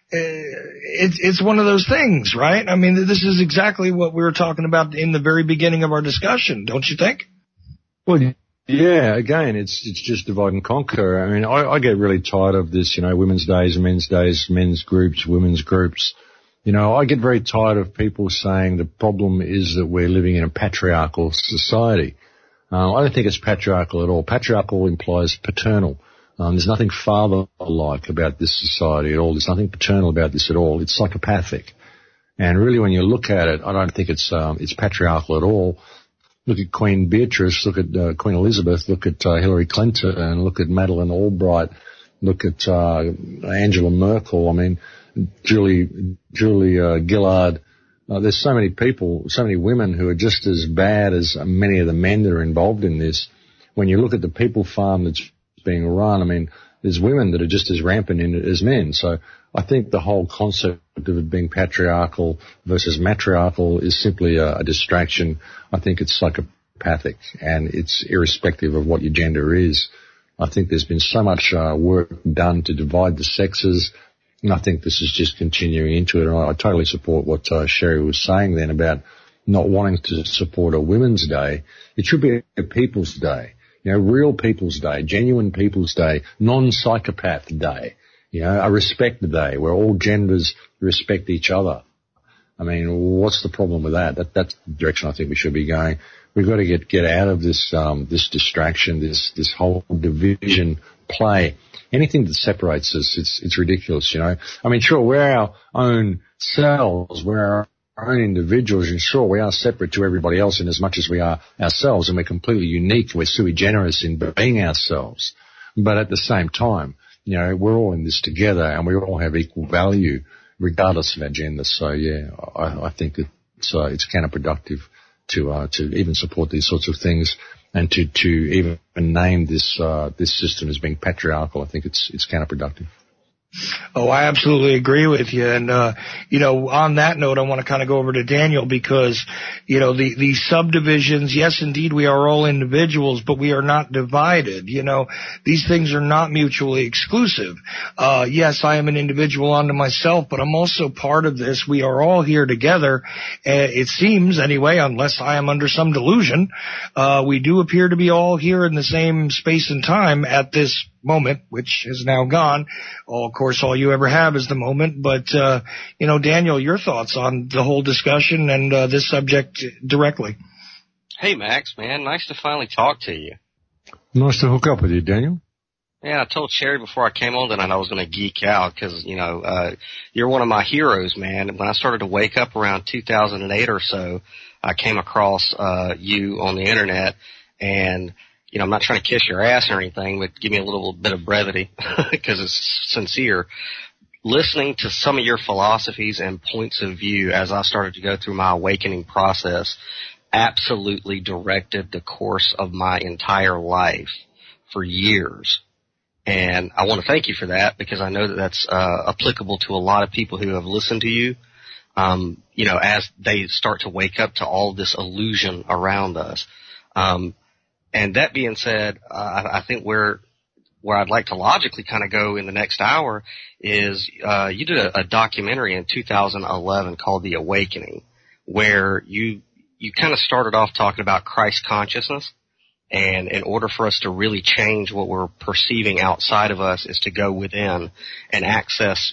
Speaker 2: it's one of those things, right? I mean, this is exactly what we were talking about in the very beginning of our discussion, don't you think?
Speaker 7: Well, yeah, again, it's just divide and conquer. I mean, I get really tired of this, women's days, men's groups, women's groups. I get very tired of people saying the problem is that we're living in a patriarchal society. I don't think it's patriarchal at all. Patriarchal implies paternal. There's nothing father-like about this society at all. There's nothing paternal about this at all. It's psychopathic. And really, when you look at it, I don't think it's patriarchal at all. Look at Queen Beatrice, look at Queen Elizabeth, look at Hillary Clinton, and look at Madeleine Albright, look at Angela Merkel. I mean, Julie Gillard. There's so many people, so many women who are just as bad as many of the men that are involved in this. When you look at the people farm that's being run, I mean, there's women that are just as rampant in it as men. So I think the whole concept of it being patriarchal versus matriarchal is simply a distraction. I think it's psychopathic, and it's irrespective of what your gender is. I think there's been so much work done to divide the sexes, and I think this is just continuing into it. And I totally support what Sherry was saying then about not wanting to support a Women's Day. It should be a People's Day. Real People's Day, genuine People's Day, non-psychopath day, a respect day where all genders respect each other. I mean, what's the problem with that? That's the direction I think we should be going. We've got to get out of this distraction, this whole division play. Anything that separates us, it's ridiculous, I mean, sure, we're our own selves, we're our own individuals, and sure, we are separate to everybody else in as much as we are ourselves, and we're completely unique. We're sui generis in being ourselves. But at the same time, we're all in this together, and we all have equal value, regardless of our gender. So, yeah, I think it's counterproductive to even support these sorts of things, and to even name this system as being patriarchal. I think it's counterproductive.
Speaker 2: Oh, I absolutely agree with you. And, on that note, I want to kind of go over to Daniel because, the subdivisions, yes, indeed, we are all individuals, but we are not divided. These things are not mutually exclusive. Yes, I am an individual unto myself, but I'm also part of this. We are all here together. It seems, anyway, unless I am under some delusion, we do appear to be all here in the same space and time at this moment, which is now gone. Of course, all you ever have is the moment. But, Daniel, your thoughts on the whole discussion and this subject directly.
Speaker 8: Hey, Max, man. Nice to finally talk to you.
Speaker 7: Nice to hook up with you, Daniel.
Speaker 8: Yeah, I told Sherry before I came on tonight I was going to geek out because, you're one of my heroes, man. When I started to wake up around 2008 or so, I came across you on the Internet, and I'm not trying to kiss your ass or anything, but give me a little bit of brevity because it's sincere. Listening to some of your philosophies and points of view as I started to go through my awakening process absolutely directed the course of my entire life for years. And I want to thank you for that because I know that that's applicable to a lot of people who have listened to you, as they start to wake up to all this illusion around us. And that being said, I think where I'd like to logically kind of go in the next hour is you did a documentary in 2011 called The Awakening, where you you kind of started off talking about Christ consciousness. And in order for us to really change what we're perceiving outside of us is to go within and access,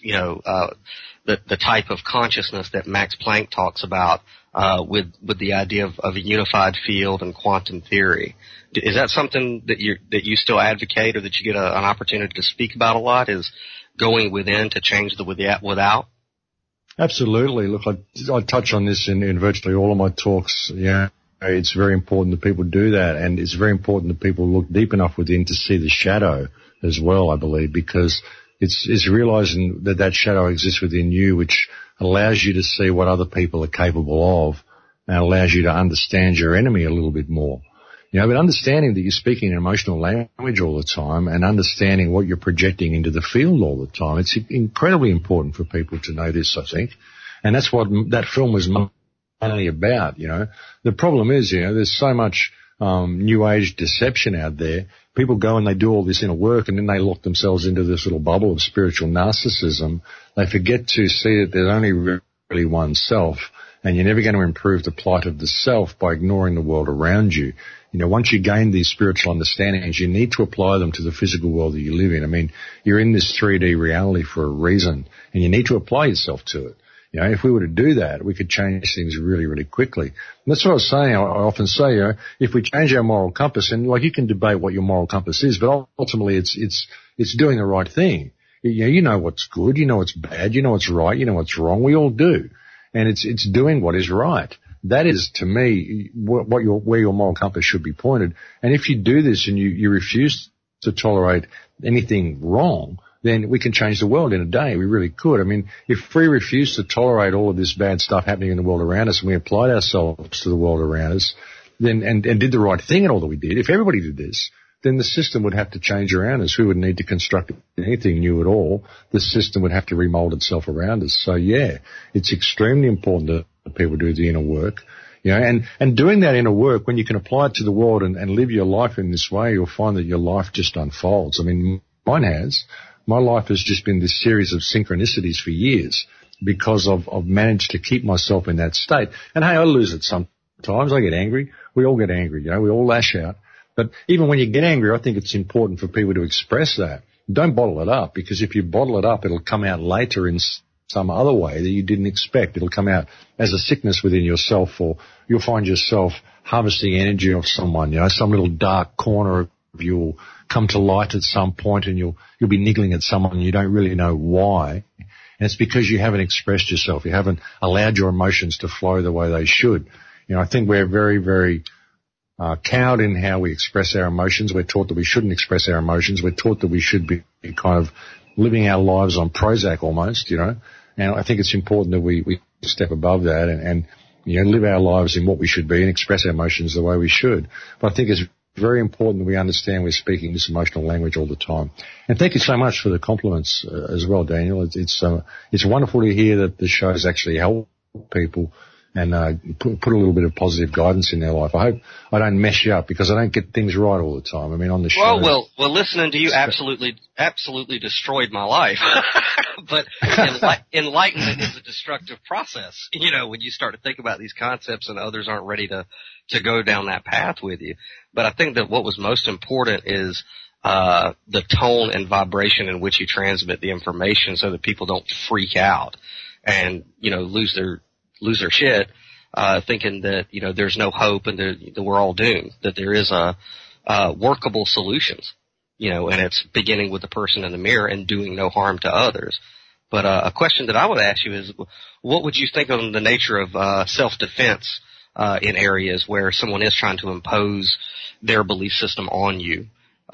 Speaker 8: the type of consciousness that Max Planck talks about, with the idea of a unified field and quantum theory. Is that something that you still advocate, or that you get an opportunity to speak about a lot, is going within to change the without?
Speaker 7: Absolutely. Look, I touch on this in virtually all of my talks. Yeah. It's very important that people do that, and it's very important that people look deep enough within to see the shadow as well, I believe, because it's realizing that shadow exists within you, which allows you to see what other people are capable of, and allows you to understand your enemy a little bit more. But understanding that you're speaking an emotional language all the time, and understanding what you're projecting into the field all the time, it's incredibly important for people to know this, I think. And that's what that film was only about. The problem is, there's so much new age deception out there. People go and they do all this inner work, and then they lock themselves into this little bubble of spiritual narcissism. They forget to see that there's only really one self, and you're never going to improve the plight of the self by ignoring the world around you. Once you gain these spiritual understandings, you need to apply them to the physical world that you live in. I mean, you're in this 3D reality for a reason, and you need to apply yourself to it. If we were to do that, we could change things really, really quickly. And that's what I was saying. I often say, if we change our moral compass, and you can debate what your moral compass is, but ultimately it's doing the right thing. You know what's good, you know what's bad, you know what's right, you know what's wrong. We all do. And it's doing what is right. That is, to me, where your moral compass should be pointed. And if you do this and you refuse to tolerate anything wrong, then we can change the world in a day. We really could. I mean, if we refuse to tolerate all of this bad stuff happening in the world around us, and we applied ourselves to the world around us, then and did the right thing in all that we did, if everybody did this, then the system would have to change around us. We wouldn't need to construct anything new at all. The system would have to remold itself around us. So yeah, it's extremely important that people do the inner work. And doing that inner work, when you can apply it to the world and live your life in this way, you'll find that your life just unfolds. I mean, mine has. My life has just been this series of synchronicities for years because I've managed to keep myself in that state. And hey, I lose it sometimes. I get angry. We all get angry. We all lash out. But even when you get angry, I think it's important for people to express that. Don't bottle it up, because if you bottle it up, it'll come out later in some other way that you didn't expect. It'll come out as a sickness within yourself, or you'll find yourself harvesting energy off someone. Some little dark corner of you will come to light at some point, and you'll be niggling at someone and you don't really know why. And it's because you haven't expressed yourself. You haven't allowed your emotions to flow the way they should. I think we're very, very cowed in how we express our emotions. We're taught that we shouldn't express our emotions. We're taught that we should be kind of living our lives on Prozac almost, And I think it's important that we step above that and live our lives in what we should be and express our emotions the way we should. But I think it's very important that we understand we're speaking this emotional language all the time. And thank you so much for the compliments as well, Daniel. It's wonderful to hear that the show's actually helped people and put a little bit of positive guidance in their life. I hope I don't mess you up, because I don't get things right all the time. I mean, on the show.
Speaker 8: Well, listening to you absolutely destroyed my life. But enlightenment is a destructive process. When you start to think about these concepts and others aren't ready to go down that path with you. But I think that what was most important is the tone and vibration in which you transmit the information, so that people don't freak out and lose their shit, thinking that there's no hope and that we're all doomed. That there is workable solutions, and it's beginning with the person in the mirror and doing no harm to others. But a question that I would ask you is, what would you think of the nature of self-defense in areas where someone is trying to impose their belief system on you,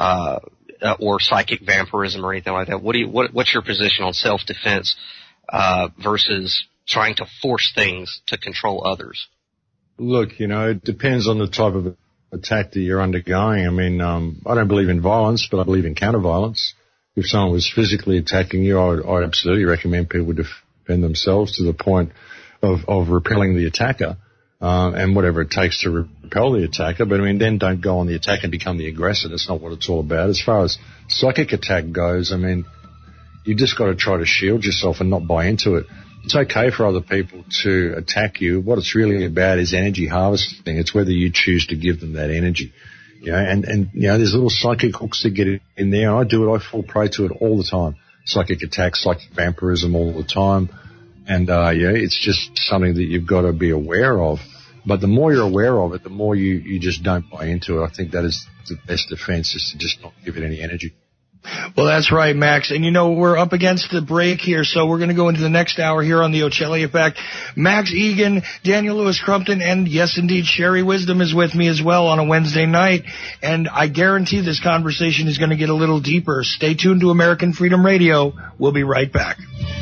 Speaker 8: or psychic vampirism or anything like that? What's your position on self-defense versus trying to force things to control others?
Speaker 7: Look, it depends on the type of attack that you're undergoing. I mean, I don't believe in violence, but I believe in counter-violence. If someone was physically attacking you, I'd absolutely recommend people defend themselves to the point of repelling the attacker, and whatever it takes to repel the attacker. But I mean, then don't go on the attack and become the aggressor. That's not what it's all about. As far as psychic attack goes, I mean, you just got to try to shield yourself and not buy into it. it's okay for other people to attack you. What it's really about is energy harvesting. It's whether you choose to give them that energy. You know, and you know, there's little psychic hooks that get in there. I do it. I fall prey to it all the time. Psychic attacks, psychic vampirism all the time. And, yeah, it's just something that you've got to be aware of. But the more you're aware of it, the more you just don't buy into it. I think that is the best defense, is to just not give it any energy.
Speaker 2: Well, that's right, Max. And, you know, we're up against the break here, so we're going to go into the next hour here on the Ocelli Effect. Max Egan, Daniel Lewis Crumpton, and, yes, indeed, Sherry Wisdom is with me as well on a Wednesday night. And I guarantee this conversation is going to get a little deeper. Stay tuned to American Freedom Radio. We'll be right back.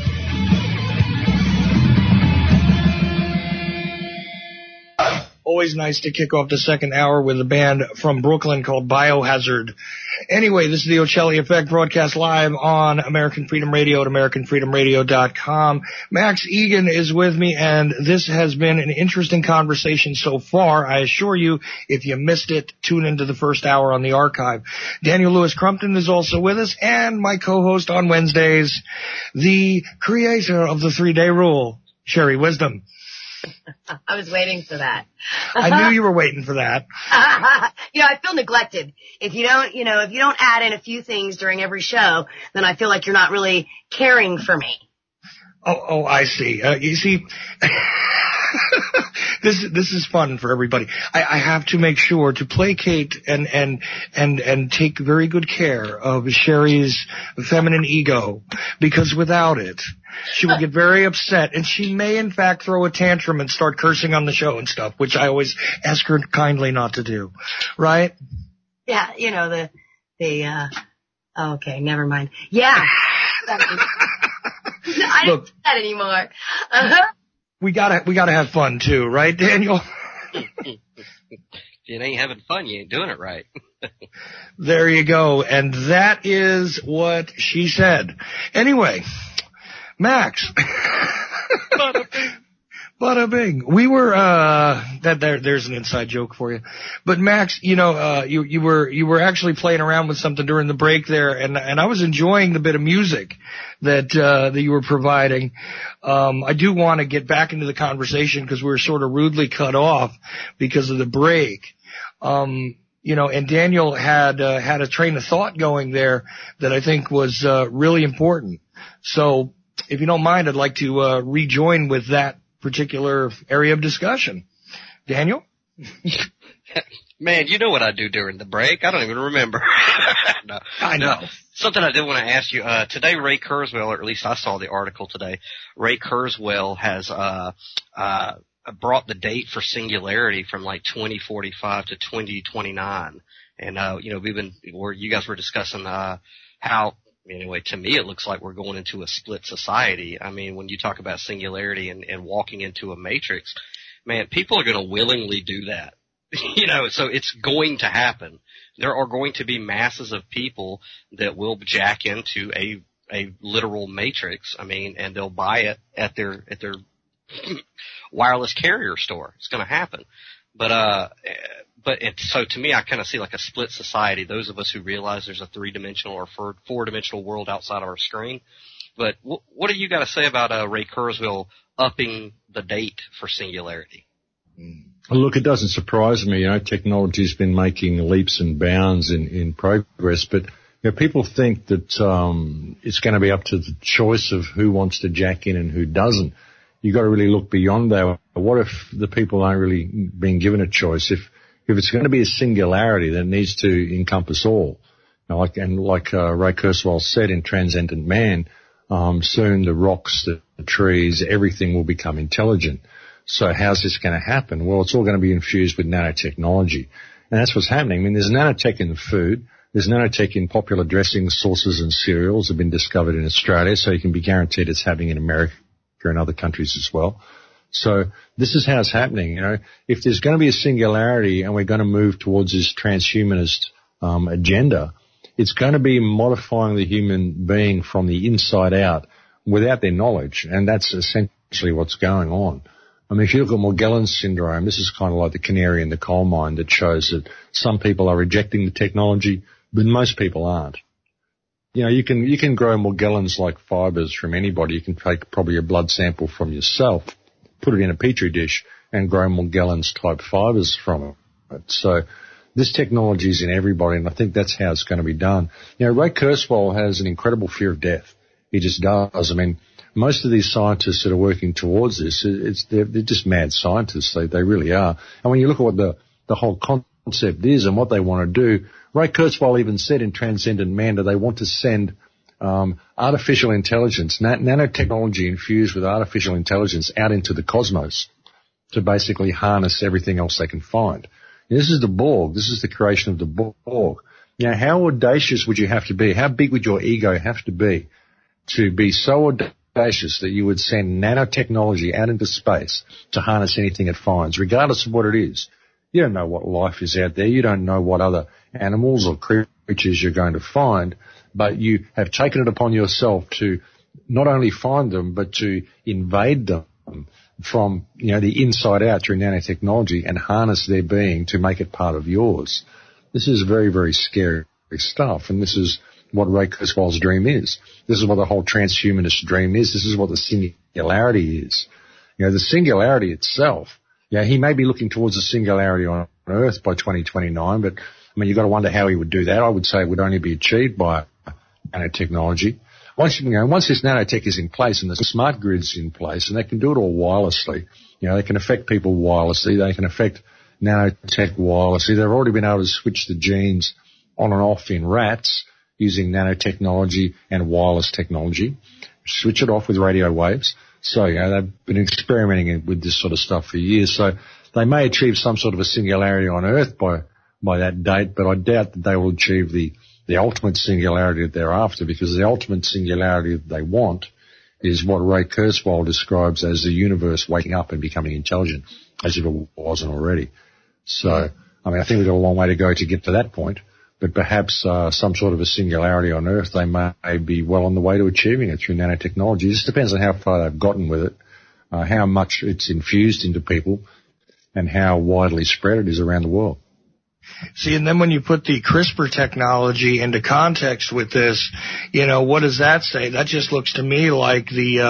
Speaker 2: Always nice to kick off the second hour with a band from Brooklyn called Biohazard. Anyway, this is the Ocelli Effect, broadcast live on American Freedom Radio at AmericanFreedomRadio.com. Max Egan is with me, and this has been an interesting conversation so far. I assure you, if you missed it, tune into the first hour on the archive. Daniel Lewis Crumpton is also with us, and my co-host on Wednesdays, the creator of the 3-day rule, Sherry Wisdom.
Speaker 6: I was waiting for that.
Speaker 2: I knew you were waiting for that.
Speaker 6: You know, I feel neglected. If you don't add in a few things during every show, then I feel like you're not really caring for me.
Speaker 2: Oh, I see. You see, this is fun for everybody. I have to make sure to placate and take very good care of Sherry's feminine ego, because without it, she will get very upset, and she may in fact throw a tantrum and start cursing on the show and stuff, which I always ask her kindly not to do. Right?
Speaker 6: Yeah, you know, okay, never mind. Yeah. I don't do that anymore.
Speaker 2: We gotta have fun too, right, Daniel?
Speaker 8: If you ain't having fun, you ain't doing it right.
Speaker 2: There you go. And that is what she said. Anyway, Max. Bada bing. We were, there's an inside joke for you. But Max, you know, you were actually playing around with something during the break there, and I was enjoying the bit of music that you were providing. I do want to get back into the conversation because we were sort of rudely cut off because of the break. You know, and Daniel had a train of thought going there that I think was, really important. So if you don't mind, I'd like to, rejoin with that particular area of discussion. Daniel?
Speaker 8: Man, you know what I do during the break. I don't even remember. No.
Speaker 2: I know.
Speaker 8: Something I did want to ask you. Today, Ray Kurzweil, or at least I saw the article today, Ray Kurzweil has brought the date for singularity from like 2045 to 2029. And, you know, you guys were discussing how, anyway, to me, it looks like we're going into a split society. I mean, when you talk about singularity and walking into a matrix, man, people are going to willingly do that. You know, so it's going to happen. There are going to be masses of people that will jack into a literal matrix. I mean, and they'll buy it at their wireless carrier store. It's going to happen. But so to me, I kind of see like a split society. Those of us who realize there's a 3-dimensional or 4-dimensional world outside of our screen. But what do you got to say about Ray Kurzweil upping the date for singularity?
Speaker 7: Look, it doesn't surprise me. You know, technology's been making leaps and bounds in progress, but you know, people think that it's going to be up to the choice of who wants to jack in and who doesn't. You've got to really look beyond that. What if the people aren't really being given a choice? If it's going to be a singularity, then it needs to encompass all. You know, like Ray Kurzweil said in Transcendent Man, soon the rocks, the trees, everything will become intelligent. So how's this going to happen? Well, it's all going to be infused with nanotechnology. And that's what's happening. I mean, there's nanotech in the food. There's nanotech in popular dressing sauces and cereals that have been discovered in Australia, so you can be guaranteed it's happening in America and other countries as well. So this is how it's happening. You know, if there's going to be a singularity and we're going to move towards this transhumanist agenda, it's going to be modifying the human being from the inside out without their knowledge, and that's essentially what's going on. I mean, if you look at Morgellons syndrome, this is kind of like the canary in the coal mine that shows that some people are rejecting the technology, but most people aren't. you can grow Morgellons-like fibers from anybody. You can take probably a blood sample from yourself, put it in a petri dish, and grow Morgellons-type fibers from it. So this technology is in everybody, and I think that's how it's going to be done. Ray Kurzweil has an incredible fear of death. He just does. I mean, most of these scientists that are working towards this, they're just mad scientists. They really are. And when you look at what the whole concept is and what they want to do, Ray Kurzweil even said in Transcendent Man that they want to send artificial intelligence, nanotechnology infused with artificial intelligence out into the cosmos to basically harness everything else they can find. This is the Borg. This is the creation of the Borg. How audacious would you have to be? How big would your ego have to be so audacious that you would send nanotechnology out into space to harness anything it finds, regardless of what it is? You don't know what life is out there. You don't know what other animals or creatures you're going to find, but you have taken it upon yourself to not only find them, but to invade them from, the inside out through nanotechnology and harness their being to make it part of yours. This is very, very scary stuff, and this is what Ray Kurzweil's dream is. This is what the whole transhumanist dream is. This is what the singularity is. The singularity itself, he may be looking towards a singularity on Earth by 2029, but, you've got to wonder how he would do that. I would say it would only be achieved by nanotechnology. Once this nanotech is in place and the smart grid's in place, and they can do it all wirelessly, they can affect people wirelessly, they can affect nanotech wirelessly. They've already been able to switch the genes on and off in rats using nanotechnology and wireless technology, switch it off with radio waves. So, they've been experimenting with this sort of stuff for years. So they may achieve some sort of a singularity on Earth by that date, but I doubt that they will achieve the ultimate singularity that they're after, because the ultimate singularity that they want is what Ray Kurzweil describes as the universe waking up and becoming intelligent, as if it wasn't already. So, I think we've got a long way to go to get to that point, but perhaps some sort of a singularity on Earth, they may be well on the way to achieving it through nanotechnology. It just depends on how far they've gotten with it, how much it's infused into people, and how widely spread it is around the world.
Speaker 2: See, and then when you put the CRISPR technology into context with this, what does that say? That just looks to me like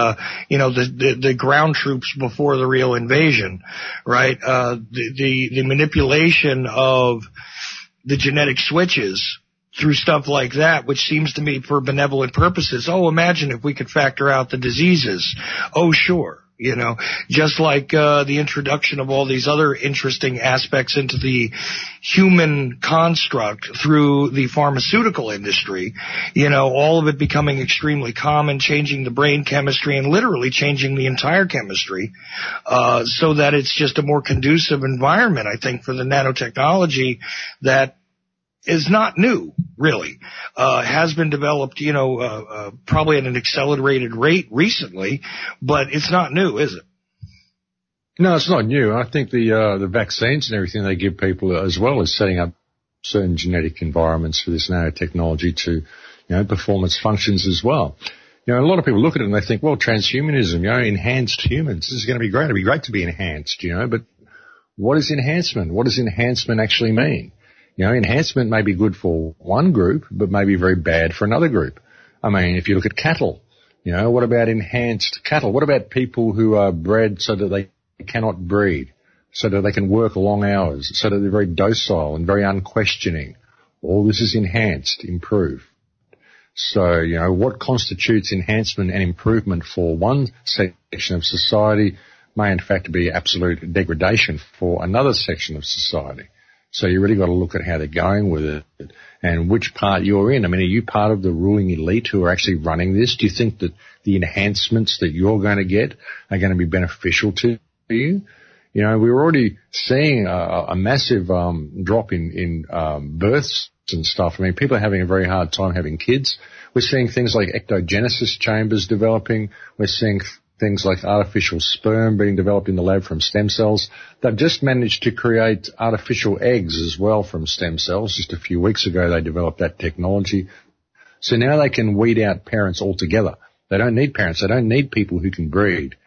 Speaker 2: the ground troops before the real invasion, right? The manipulation of the genetic switches through stuff like that, which seems to me for benevolent purposes. Oh, imagine if we could factor out the diseases. Oh, sure. Just like the introduction of all these other interesting aspects into the human construct through the pharmaceutical industry, all of it becoming extremely common, changing the brain chemistry and literally changing the entire chemistry, so that it's just a more conducive environment, I think, for the nanotechnology that is not new, really, has been developed, probably at an accelerated rate recently, but it's not new, is it?
Speaker 7: No, it's not new. I think the vaccines and everything they give people, as well as setting up certain genetic environments for this nanotechnology to, perform its functions as well. A lot of people look at it and they think, well, transhumanism, enhanced humans, this is going to be great. It'd be great to be enhanced, but what is enhancement? What does enhancement actually mean? Enhancement may be good for one group, but may be very bad for another group. If you look at cattle, what about enhanced cattle? What about people who are bred so that they cannot breed, so that they can work long hours, so that they're very docile and very unquestioning? All this is enhanced, improved. So, what constitutes enhancement and improvement for one section of society may in fact be absolute degradation for another section of society. So you really got to look at how they're going with it and which part you're in. Are you part of the ruling elite who are actually running this? Do you think that the enhancements that you're going to get are going to be beneficial to you? We're already seeing a massive drop in births and stuff. People are having a very hard time having kids. We're seeing things like ectogenesis chambers developing. We're seeing things like artificial sperm being developed in the lab from stem cells. They've just managed to create artificial eggs as well from stem cells. Just a few weeks ago, they developed that technology. So now they can weed out parents altogether. They don't need parents. They don't need people who can breed.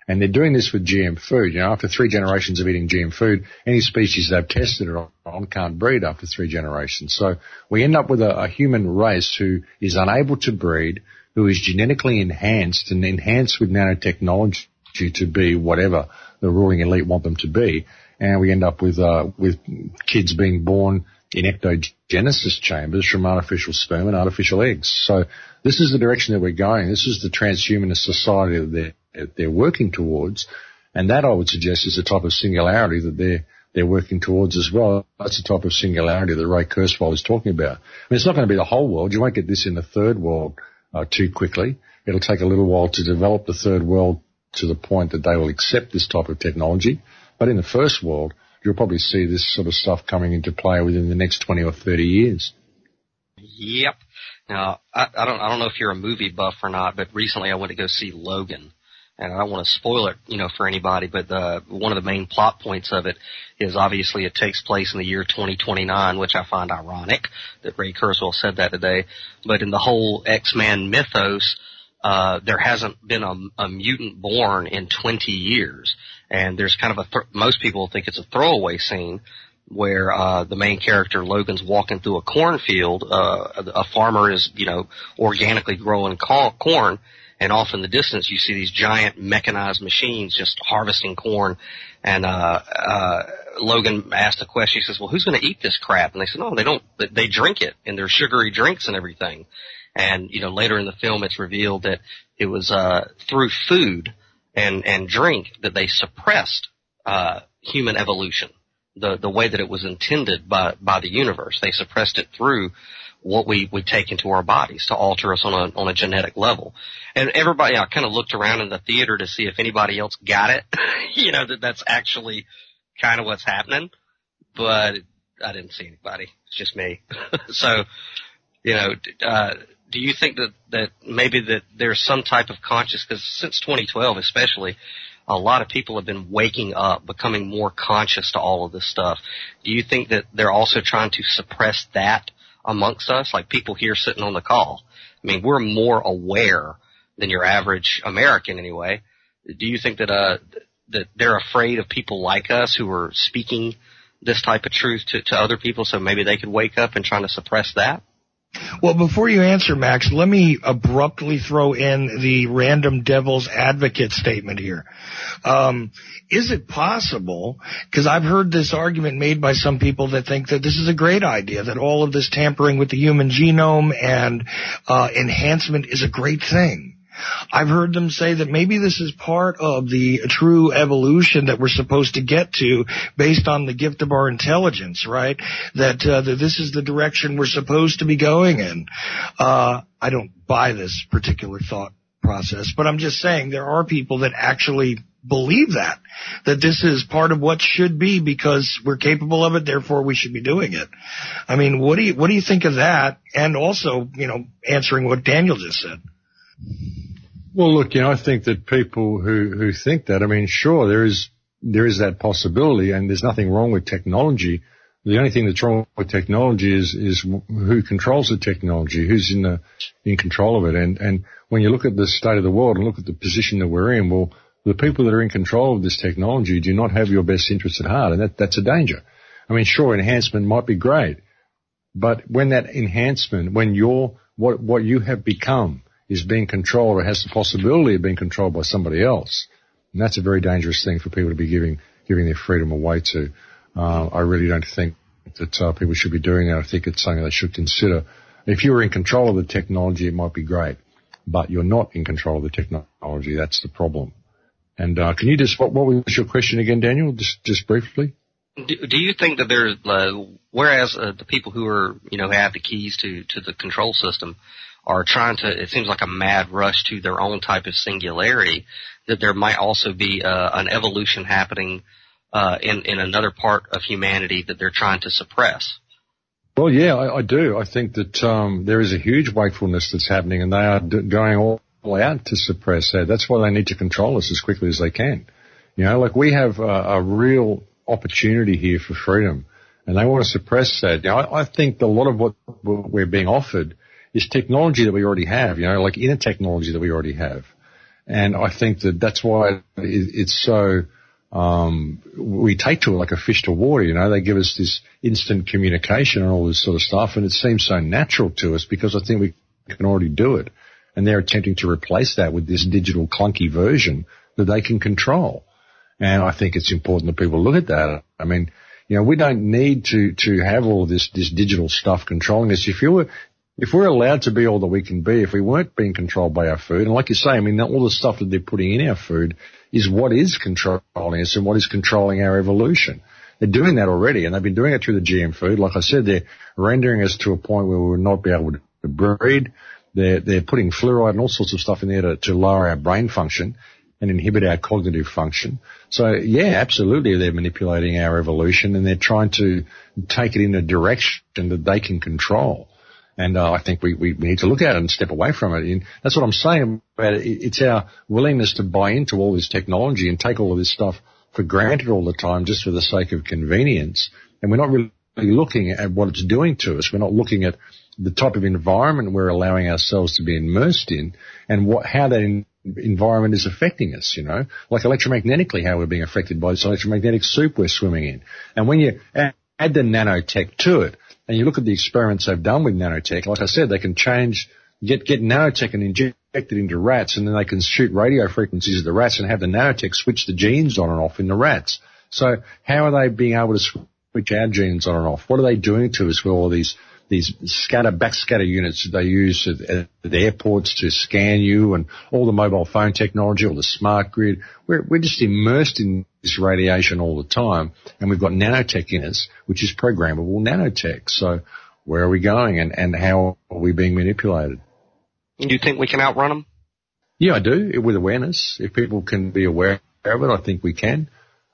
Speaker 7: And they're doing this with GM food. You know, after 3 generations of eating GM food, any species they've tested it on can't breed after 3 generations. So we end up with a human race who is unable to breed, who is genetically enhanced and enhanced with nanotechnology to be whatever the ruling elite want them to be. And we end up with kids being born in ectogenesis chambers from artificial sperm and artificial eggs. So this is the direction that we're going. This is the transhumanist society that they're working towards, and that I would suggest is the type of singularity that they're working towards as well. That's the type of singularity that Ray Kurzweil is talking about. I mean, it's not going to be the whole world. You won't get this in the third world too quickly. It'll take a little while to develop the third world to the point that they will accept this type of technology. But in the first world, you'll probably see this sort of stuff coming into play within the next 20 or 30 years.
Speaker 8: Yep. Now, I don't know if you're a movie buff or not, but recently I went to go see Logan. And I don't want to spoil it, for anybody, but one of the main plot points of it is obviously it takes place in the year 2029, which I find ironic that Ray Kurzweil said that today. But in the whole X-Men mythos, there hasn't been a mutant born in 20 years. And there's kind of most people think it's a throwaway scene where the main character, Logan's walking through a cornfield. A farmer is, organically growing corn. And off in the distance, you see these giant mechanized machines just harvesting corn. And Logan asked a question. He says, well, who's going to eat this crap? And they said, no, they don't. They drink it in their sugary drinks and everything. And, later in the film, it's revealed that it was through food and drink that they suppressed human evolution, the way that it was intended by the universe. They suppressed it through what we take into our bodies to alter us on a genetic level. And everybody, I kind of looked around in the theater to see if anybody else got it, that's actually kind of what's happening. But I didn't see anybody. It's just me. So, do you think that maybe that there's some type of conscious, because since 2012 especially, a lot of people have been waking up, becoming more conscious to all of this stuff. Do you think that they're also trying to suppress that amongst us, like people here sitting on the call? I mean, we're more aware than your average American anyway. Do you think that that they're afraid of people like us who are speaking this type of truth to other people, so maybe they could wake up and try to suppress that?
Speaker 2: Well, before you answer, Max, let me abruptly throw in the random devil's advocate statement here. Is it possible, because I've heard this argument made by some people that think that this is a great idea, that all of this tampering with the human genome and enhancement is a great thing. I've heard them say that maybe this is part of the true evolution that we're supposed to get to based on the gift of our intelligence, right? That this is the direction we're supposed to be going in. I don't buy this particular thought process, but I'm just saying there are people that actually believe that this is part of what should be because we're capable of it, therefore we should be doing it. I mean, what do you think of that? And also, answering what Daniel just said.
Speaker 7: Well, look, I think that people who think that, I mean, sure, there is that possibility, and there's nothing wrong with technology. The only thing that's wrong with technology is who controls the technology, who's in control of it. And when you look at the state of the world and look at the position that we're in, well, the people that are in control of this technology do not have your best interests at heart, and that's a danger. I mean, sure, enhancement might be great, but when that enhancement, when what you have become is being controlled or has the possibility of being controlled by somebody else, and that's a very dangerous thing for people to be giving their freedom away to. I really don't think that people should be doing that. I think it's something they should consider. If you were in control of the technology, it might be great, but you're not in control of the technology. That's the problem. And can you just what was your question again, Daniel? Just briefly.
Speaker 8: Do you think that there's whereas the people who are have the keys to the control system are trying to, it seems like a mad rush to their own type of singularity, that there might also be an evolution happening in another part of humanity that they're trying to suppress?
Speaker 7: Well, yeah, I do. I think that there is a huge wakefulness that's happening, and they are going all out to suppress that. That's why they need to control us as quickly as they can. Like we have a real opportunity here for freedom, and they want to suppress that. I think that a lot of what we're being offered is technology that we already have, like inner technology that we already have. And I think that's why it's so, we take to it like a fish to water, you know. They give us this instant communication and all this sort of stuff, and it seems so natural to us because I think we can already do it. And they're attempting to replace that with this digital clunky version that they can control. And I think it's important that people look at that. I mean, you know, we don't need to have all of this digital stuff controlling us. If we're allowed to be all that we can be, if we weren't being controlled by our food, and like you say, I mean, all the stuff that they're putting in our food is what is controlling us and what is controlling our evolution. They're doing that already, and they've been doing it through the GM food. Like I said, they're rendering us to a point where we will not be able to breed. They're putting fluoride and all sorts of stuff in there to lower our brain function and inhibit our cognitive function. So, yeah, absolutely, they're manipulating our evolution, and they're trying to take it in a direction that they can control. And I think we need to look at it and step away from it. And that's what I'm saying about it. It's our willingness to buy into all this technology and take all of this stuff for granted all the time just for the sake of convenience. And we're not really looking at what it's doing to us. We're not looking at the type of environment we're allowing ourselves to be immersed in and how that environment is affecting us, you know, like electromagnetically, how we're being affected by this electromagnetic soup we're swimming in. And when you add the nanotech to it, and you look at the experiments they've done with nanotech, like I said, they can get nanotech and inject it into rats, and then they can shoot radio frequencies at the rats and have the nanotech switch the genes on and off in the rats. So how are they being able to switch our genes on and off? What are they doing to us with all these backscatter units that they use at the airports to scan you, and all the mobile phone technology, all the smart grid? We're just immersed in this radiation all the time, and we've got nanotech in us, which is programmable nanotech. So where are we going, and how are we being manipulated?
Speaker 8: Do you think we can outrun them?
Speaker 7: Yeah, I do, with awareness. If people can be aware of it, I think we can.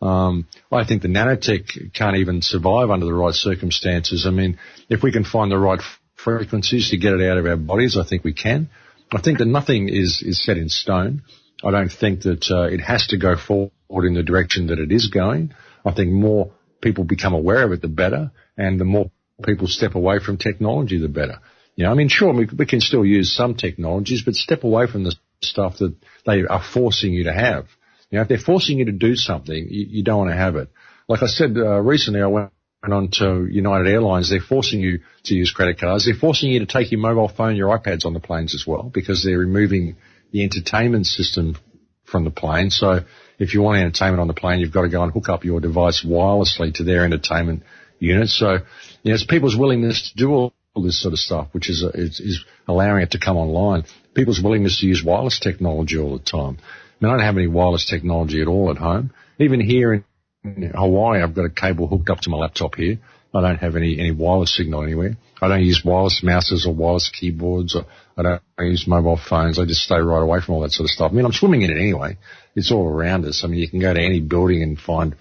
Speaker 7: I think the nanotech can't even survive under the right circumstances. I mean, if we can find the right frequencies to get it out of our bodies, I think we can. I think that nothing is set in stone. I don't think that it has to go forward in the direction that it is going. I think more people become aware of it, the better, and the more people step away from technology, the better. You know, I mean, sure, we can still use some technologies, but step away from the stuff that they are forcing you to have. You know, if they're forcing you to do something, you don't want to have it. Like I said, recently I went on to United Airlines. They're forcing you to use credit cards. They're forcing you to take your mobile phone, your iPads on the planes as well, because they're removing the entertainment system from the plane. So if you want entertainment on the plane, you've got to go and hook up your device wirelessly to their entertainment unit. So, you know, it's people's willingness to do all this sort of stuff, which is allowing it to come online. People's willingness to use wireless technology all the time. I mean, I don't have any wireless technology at all at home. Even here in Hawaii, I've got a cable hooked up to my laptop here. I don't have any wireless signal anywhere. I don't use wireless mouses or wireless keyboards. Or I don't use mobile phones. I just stay right away from all that sort of stuff. I mean, I'm swimming in it anyway. It's all around us. I mean, you can go to any building and find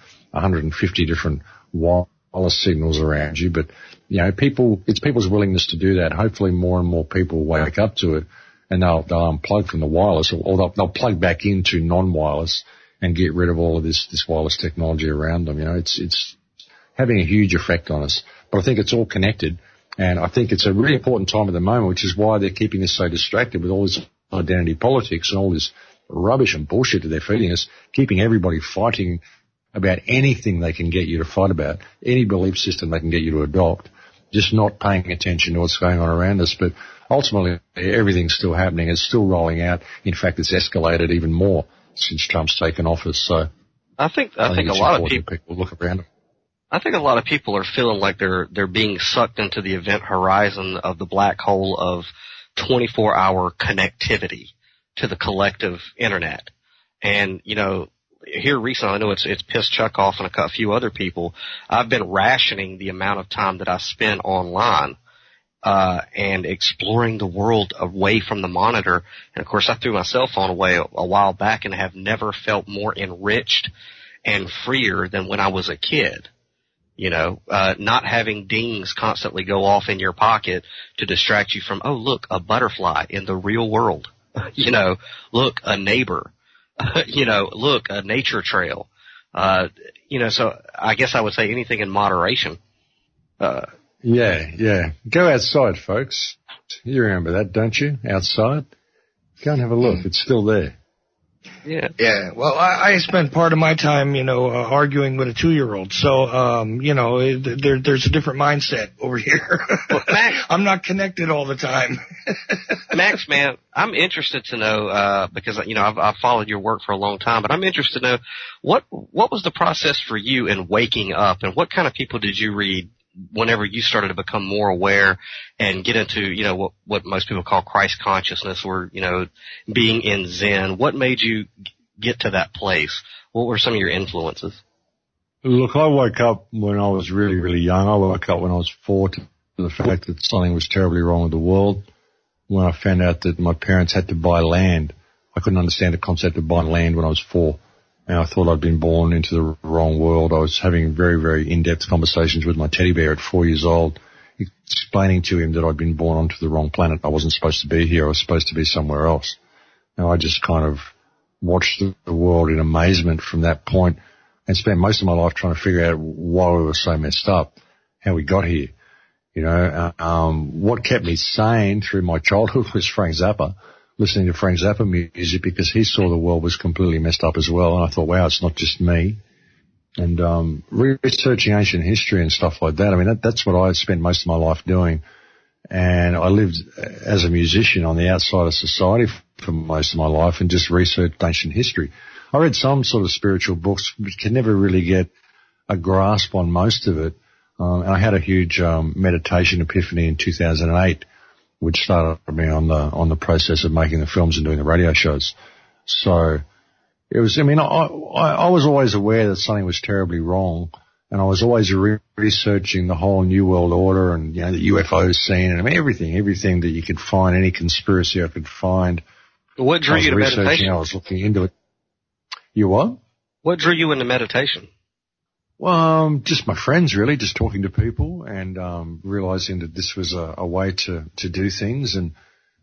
Speaker 7: 150 different wireless signals around you. But, you know, it's people's willingness to do that. Hopefully more and more people wake up to it, and they'll unplug from the wireless, or they'll plug back into non-wireless and get rid of all of this wireless technology around them. You know, it's having a huge effect on us. But I think it's all connected, and I think it's a really important time at the moment, which is why they're keeping us so distracted with all this identity politics and all this rubbish and bullshit that they're feeding us, keeping everybody fighting about anything they can get you to fight about, any belief system they can get you to adopt, just not paying attention to what's going on around us. But ultimately, everything's still happening. It's still rolling out. In fact, it's escalated even more since Trump's taken office. So
Speaker 8: I think a lot of people
Speaker 7: look around them.
Speaker 8: I think a lot of people are feeling like they're being sucked into the event horizon of the black hole of 24-hour connectivity to the collective internet. And, you know, here recently, I know it's pissed Chuck off and a few other people. I've been rationing the amount of time that I spend online and exploring the world away from the monitor. And of course, I threw my cell phone away a while back and have never felt more enriched and freer than when I was a kid. You know, not having dings constantly go off in your pocket to distract you from, oh, look, a butterfly in the real world. You know, look, a neighbor. You know, look, a nature trail. You know, so I guess I would say anything in moderation.
Speaker 7: Yeah. Go outside, folks. You remember that, don't you? Outside. Go and have a look. It's still there.
Speaker 8: Yeah.
Speaker 2: Yeah. Well, I spent part of my time, arguing with a 2-year-old. So, there's a different mindset over here.
Speaker 8: Well, Max,
Speaker 2: I'm not connected all the time.
Speaker 8: Max, man, I'm interested to know, because, I've followed your work for a long time, but I'm interested to know what was the process for you in waking up, and what kind of people did you read whenever you started to become more aware and get into, what most people call Christ consciousness, or, being in Zen? What made you get to that place? What were some of your influences?
Speaker 7: Look, I woke up when I was really, really young. I woke up when I was 4 to the fact that something was terribly wrong with the world. When I found out that my parents had to buy land, I couldn't understand the concept of buying land when I was 4. And I thought I'd been born into the wrong world. I was having very, very in-depth conversations with my teddy bear at 4 years old, explaining to him that I'd been born onto the wrong planet. I wasn't supposed to be here. I was supposed to be somewhere else. And I just kind of watched the world in amazement from that point and spent most of my life trying to figure out why we were so messed up, how we got here. What kept me sane through my childhood was Frank Zappa. Listening to Frank Zappa music, because he saw the world was completely messed up as well. And I thought, wow, it's not just me. And researching ancient history and stuff like that, I mean, that's what I spent most of my life doing. And I lived as a musician on the outside of society for most of my life and just researched ancient history. I read some sort of spiritual books, but could never really get a grasp on most of it. And I had a huge meditation epiphany in 2008. Which started me on the process of making the films and doing the radio shows. So it was, I was always aware that something was terribly wrong, and I was always researching the whole New World Order and, the UFO scene and everything that you could find, any conspiracy I could find.
Speaker 8: What drew you to meditation?
Speaker 7: I was looking into it. You what?
Speaker 8: What drew you into meditation?
Speaker 7: Well, just my friends, really, just talking to people and realizing that this was a way to do things. And,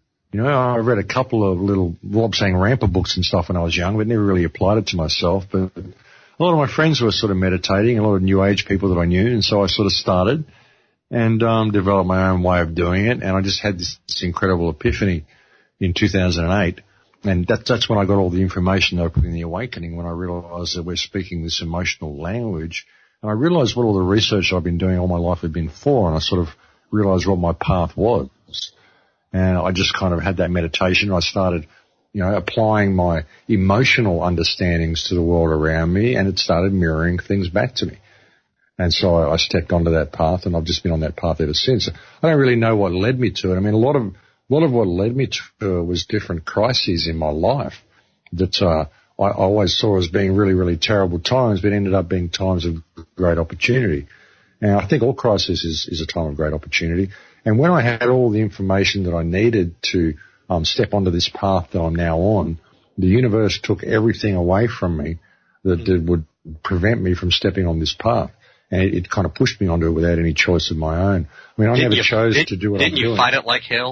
Speaker 7: I read a couple of little Rob Sang Rampa books and stuff when I was young, but never really applied it to myself. But a lot of my friends were sort of meditating, a lot of New Age people that I knew, and so I sort of started and developed my own way of doing it. And I just had this incredible epiphany in 2008. And that's when I got all the information that I put in The Awakening, when I realized that we're speaking this emotional language. And I realized what all the research I've been doing all my life had been for, and I sort of realized what my path was. And I just kind of had that meditation. I started, applying my emotional understandings to the world around me, and it started mirroring things back to me. And so I stepped onto that path, and I've just been on that path ever since. I don't really know what led me to it. I mean, a lot of what led me to was different crises in my life that I always saw as being really, really terrible times, but ended up being times of great opportunity. And I think all crisis is a time of great opportunity. And when I had all the information that I needed to step onto this path that I'm now on, the universe took everything away from me that would prevent me from stepping on this path. And it kind of pushed me onto it without any choice of my own. I mean, I never chose to do what I'm doing.
Speaker 8: Didn't you fight it like hell?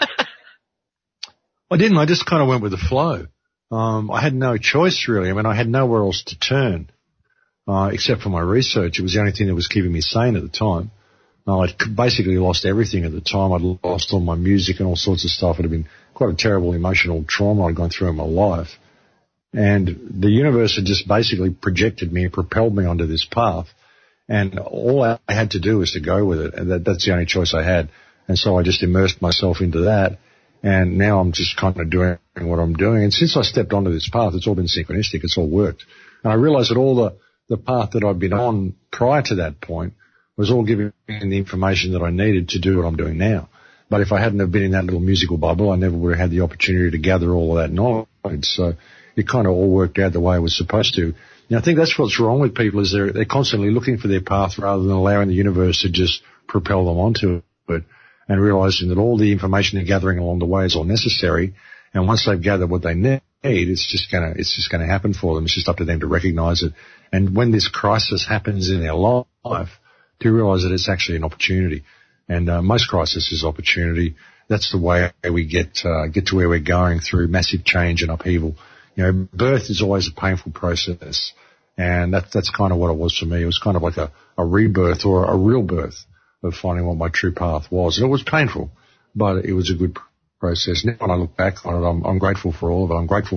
Speaker 7: I didn't. I just kind of went with the flow. I had no choice, really. I mean, I had nowhere else to turn, except for my research. It was the only thing that was keeping me sane at the time. I'd basically lost everything at the time. I'd lost all my music and all sorts of stuff. It had been quite a terrible emotional trauma I'd gone through in my life. And the universe had just basically projected me and propelled me onto this path. And all I had to do was to go with it. And that's the only choice I had. And so I just immersed myself into that. And now I'm just kind of doing what I'm doing. And since I stepped onto this path, it's all been synchronistic. It's all worked. And I realized that all the path that I'd been on prior to that point was all giving me the information that I needed to do what I'm doing now. But if I hadn't have been in that little musical bubble, I never would have had the opportunity to gather all of that knowledge. So it kind of all worked out the way it was supposed to. I think that's what's wrong with people, is they're constantly looking for their path rather than allowing the universe to just propel them onto it, and realizing that all the information they're gathering along the way is all necessary. And once they've gathered what they need, it's just gonna happen for them. It's just up to them to recognize it. And when this crisis happens in their life, to realize that it's actually an opportunity. And most crisis is opportunity. That's the way we get to where we're going, through massive change and upheaval. Birth is always a painful process, and that's kind of what it was for me. It was kind of like a rebirth or a real birth of finding what my true path was. And it was painful, but it was a good process. Now when I look back on it, I'm grateful for all of it. I'm grateful for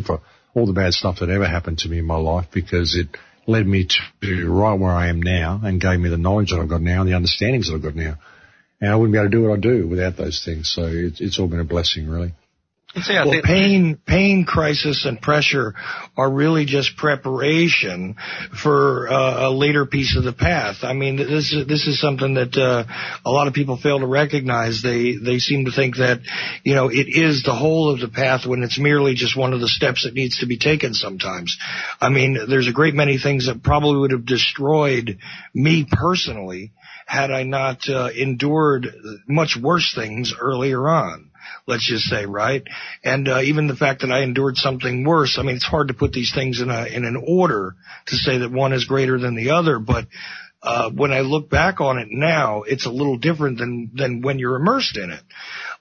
Speaker 7: all the bad stuff that ever happened to me in my life, because it led me to right where I am now and gave me the knowledge that I've got now and the understandings that I've got now. And I wouldn't be able to do what I do without those things. So it's all been a blessing, really.
Speaker 2: Well, pain, crisis, and pressure are really just preparation for a later piece of the path. I mean, this is something that a lot of people fail to recognize. They seem to think that, you know, it is the whole of the path when it's merely just one of the steps that needs to be taken sometimes. I mean, there's a great many things that probably would have destroyed me personally had I not endured much worse things earlier on. Let's just say, right? And even the fact that I endured something worse, I mean, it's hard to put these things in an order to say that one is greater than the other, but when I look back on it now, it's a little different than when you're immersed in it.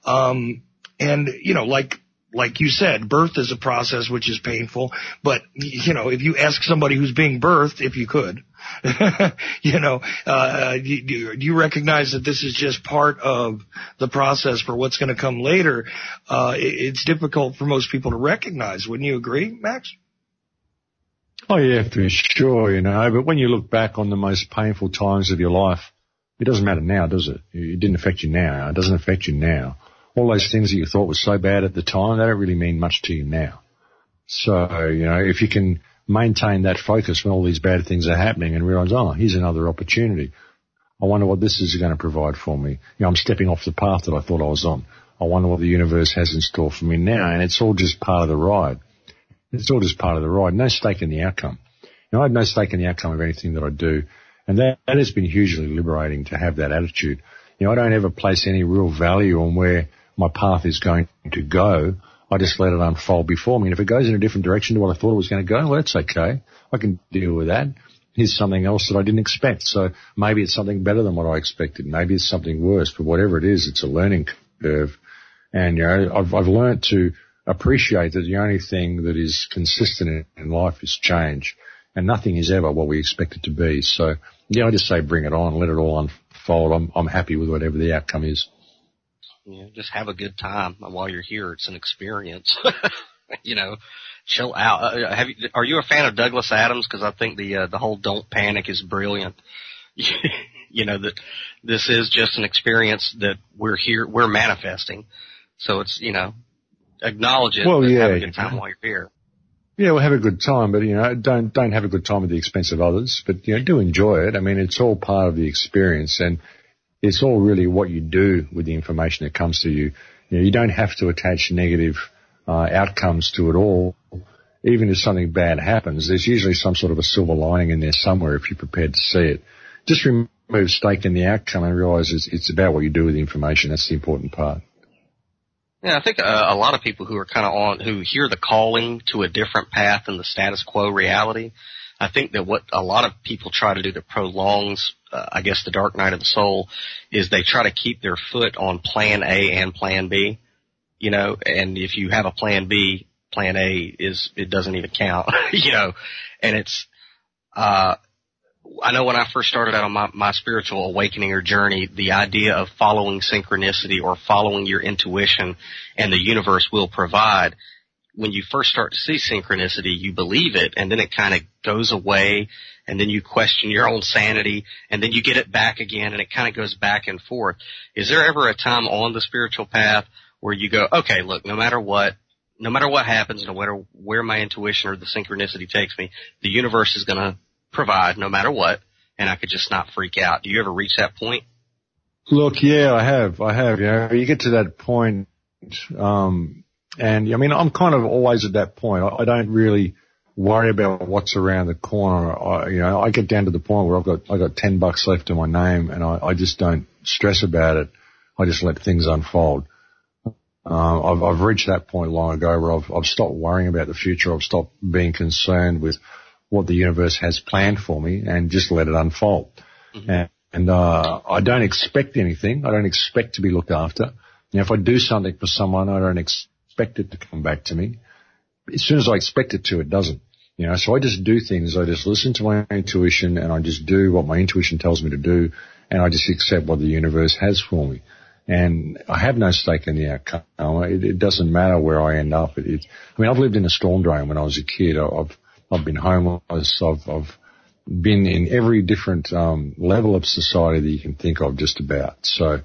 Speaker 2: And, you know, like you said, birth is a process which is painful, but, you know, if you ask somebody who's being birthed, if you could, you know, do you recognize that this is just part of the process for what's going to come later? It's difficult for most people to recognize. Wouldn't you agree, Max?
Speaker 7: Oh, yeah, for sure, you know, but when you look back on the most painful times of your life, it doesn't matter now, does it? It didn't affect you now. It doesn't affect you now. All those things that you thought were so bad at the time, they don't really mean much to you now. So, you know, if you can maintain that focus when all these bad things are happening and realize, oh, here's another opportunity. I wonder what this is going to provide for me. You know, I'm stepping off the path that I thought I was on. I wonder what the universe has in store for me now. And it's all just part of the ride. It's all just part of the ride. No stake in the outcome. You know, I have no stake in the outcome of anything that I do. And that has been hugely liberating to have that attitude. You know, I don't ever place any real value on where my path is going to go. I just let it unfold before me. And if it goes in a different direction to what I thought it was going to go, well, that's okay. I can deal with that. Here's something else that I didn't expect. So maybe it's something better than what I expected. Maybe it's something worse. But whatever it is, it's a learning curve. And, you know, I've learned to appreciate that the only thing that is consistent in life is change. And nothing is ever what we expect it to be. So, yeah, I just say bring it on, let it all unfold. I'm happy with whatever the outcome is.
Speaker 8: You know, just have a good time while you're here. It's an experience. You know, chill out. Are you a fan of Douglas Adams? Because I think the whole "Don't Panic" is brilliant. You know, that this is just an experience that we're manifesting. So it's, you know, acknowledge it.
Speaker 7: Well, yeah,
Speaker 8: have a good time while you're here.
Speaker 7: Yeah, we'll have a good time, but, you know, don't have a good time at the expense of others. But, you know, do enjoy it. I mean, it's all part of the experience, and it's all really what you do with the information that comes to you. You know, you don't have to attach negative outcomes to it all. Even if something bad happens, there's usually some sort of a silver lining in there somewhere if you're prepared to see it. Just remove stake in the outcome and realize it's about what you do with the information. That's the important part.
Speaker 8: Yeah, I think a lot of people who are kind of who hear the calling to a different path than the status quo reality, I think that what a lot of people try to do that prolongs, I guess, the dark night of the soul is they try to keep their foot on plan A and plan B, you know, and if you have a plan B, plan A it doesn't even count, you know, and it's, I know when I first started out on my spiritual awakening or journey, the idea of following synchronicity or following your intuition and the universe will provide, when you first start to see synchronicity, you believe it, and then it kind of goes away, and then you question your own sanity, and then you get it back again, and it kind of goes back and forth. Is there ever a time on the spiritual path where you go, okay, look, no matter what happens, no matter where my intuition or the synchronicity takes me, the universe is going to provide no matter what, and I could just not freak out? Do you ever reach that point?
Speaker 7: Look, yeah, I have. You know, you get to that point, and I mean, I'm kind of always at that point. I don't really worry about what's around the corner. I get down to the point where I got $10 left in my name, and I just don't stress about it. I just let things unfold. I've reached that point long ago where I've stopped worrying about the future. I've stopped being concerned with what the universe has planned for me and just let it unfold. Mm-hmm. And I don't expect anything. I don't expect to be looked after. You know, if I do something for someone, I don't expect it to come back to me. As soon as I expect it to, it doesn't. You know, so I just do things. I just listen to my intuition, and I just do what my intuition tells me to do, and I just accept what the universe has for me. And I have no stake in the outcome. It doesn't matter where I end up. I've lived in a storm drain when I was a kid. I've been homeless. I've been in every different level of society that you can think of, just about. So,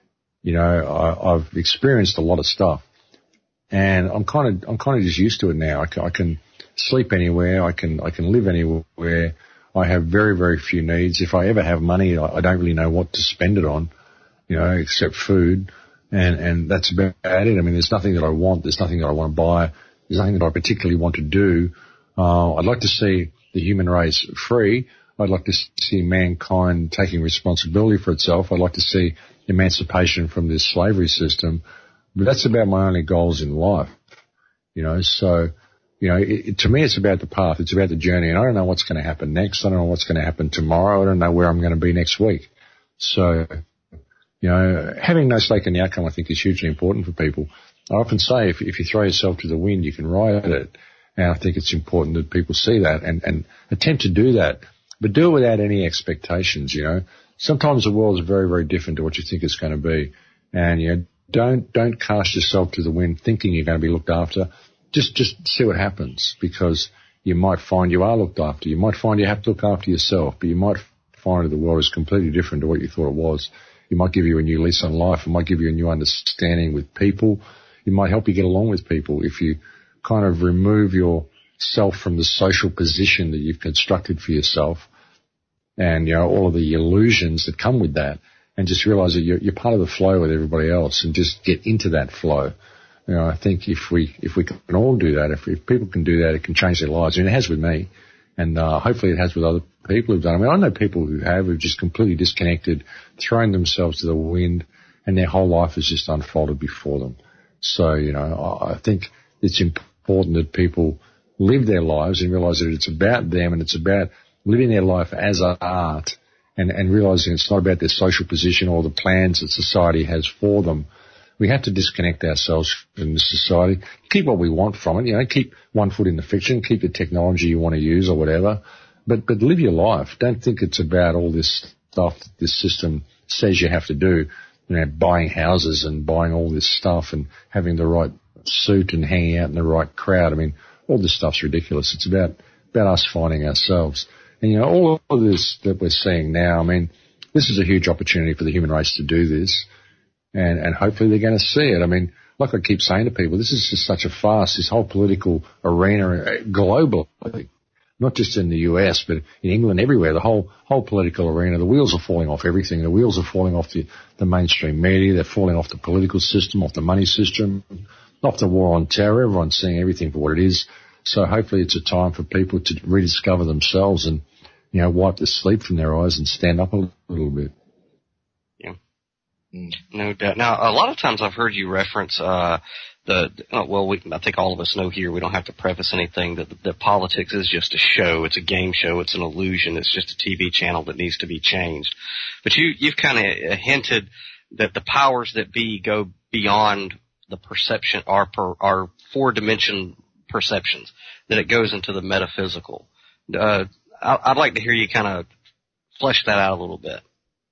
Speaker 7: I've experienced a lot of stuff, and I'm kind of just used to it now. I can sleep anywhere. I can live anywhere. I have very, very few needs. If I ever have money, I don't really know what to spend it on, except food, and that's about it. I mean, there's nothing that I want. There's nothing that I want to buy. There's nothing that I particularly want to do. I'd like to see the human race free. I'd like to see mankind taking responsibility for itself. I'd like to see emancipation from this slavery system. But that's about my only goals in life, So, to me, it's about the path. It's about the journey. And I don't know what's going to happen next. I don't know what's going to happen tomorrow. I don't know where I'm going to be next week. So, having no stake in the outcome, I think, is hugely important for people. I often say if you throw yourself to the wind, you can ride it. And I think it's important that people see that and attempt to do that, but do it without any expectations, Sometimes the world is very, very different to what you think it's going to be. And, don't cast yourself to the wind thinking you're going to be looked after. Just see what happens, because you might find you are looked after. You might find you have to look after yourself, but you might find that the world is completely different to what you thought it was. It might give you a new lease on life. It might give you a new understanding with people. It might help you get along with people if you kind of remove yourself from the social position that you've constructed for yourself and, all of the illusions that come with that, and just realize that you're part of the flow with everybody else, and just get into that flow. I think if we can all do that, if people can do that, it can change their lives. I mean, it has with me, and hopefully it has with other people who've done it. I mean, I know people who've just completely disconnected, thrown themselves to the wind, and their whole life has just unfolded before them. So, I think it's important that people live their lives and realize that it's about them, and it's about living their life as art, and realizing it's not about their social position or the plans that society has for them. We have to disconnect ourselves from this society, keep what we want from it, keep one foot in the fiction, keep the technology you want to use or whatever, but live your life. Don't think it's about all this stuff that this system says you have to do, buying houses and buying all this stuff and having the right suit and hanging out in the right crowd. I mean, all this stuff's ridiculous. It's about us finding ourselves. And, all of this that we're seeing now, I mean, this is a huge opportunity for the human race to do this. And hopefully they're going to see it. I mean, like I keep saying to people, this is just such a farce, this whole political arena globally, not just in the US, but in England, everywhere, the whole political arena, the wheels are falling off everything. The wheels are falling off the mainstream media. They're falling off the political system, off the money system, off the war on terror. Everyone's seeing everything for what it is. So hopefully it's a time for people to rediscover themselves and, wipe the sleep from their eyes and stand up a little bit.
Speaker 8: Yeah. No doubt. Now, a lot of times I've heard you reference, I think all of us know here, we don't have to preface anything, that politics is just a show. It's a game show. It's an illusion. It's just a TV channel that needs to be changed. But you've kind of hinted that the powers that be go beyond the perception, our four-dimension perceptions, that it goes into the metaphysical. I'd like to hear you kind of flesh that out a little bit.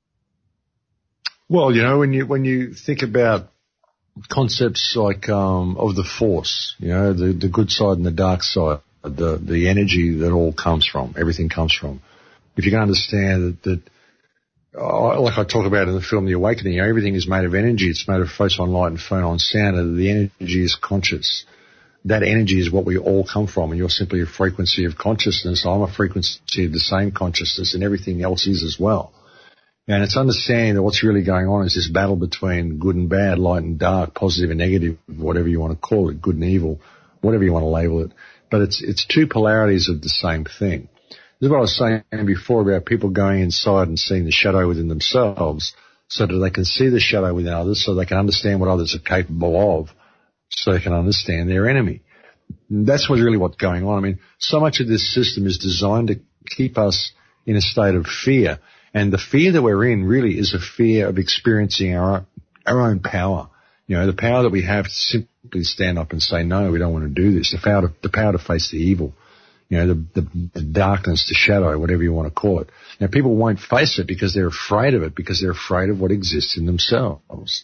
Speaker 7: Well, when you think about concepts like of the force, the good side and the dark side, the energy that all comes from, everything comes from. If you can understand that like I talk about in the film The Awakening, everything is made of energy. It's made of photon light and phonon sound, and the energy is conscious. That energy is what we all come from, and you're simply a frequency of consciousness. I'm a frequency of the same consciousness, and everything else is as well. And it's understanding that what's really going on is this battle between good and bad, light and dark, positive and negative, whatever you want to call it, good and evil, whatever you want to label it. But it's two polarities of the same thing. This is what I was saying before about people going inside and seeing the shadow within themselves so that they can see the shadow within others, so they can understand what others are capable of, so they can understand their enemy. That's really what's going on. I mean, so much of this system is designed to keep us in a state of fear. And the fear that we're in really is a fear of experiencing our own power. The power that we have to simply stand up and say, no, we don't want to do this. The power to face the evil. The darkness, the shadow, whatever you want to call it. Now, people won't face it because they're afraid of it, because they're afraid of what exists in themselves.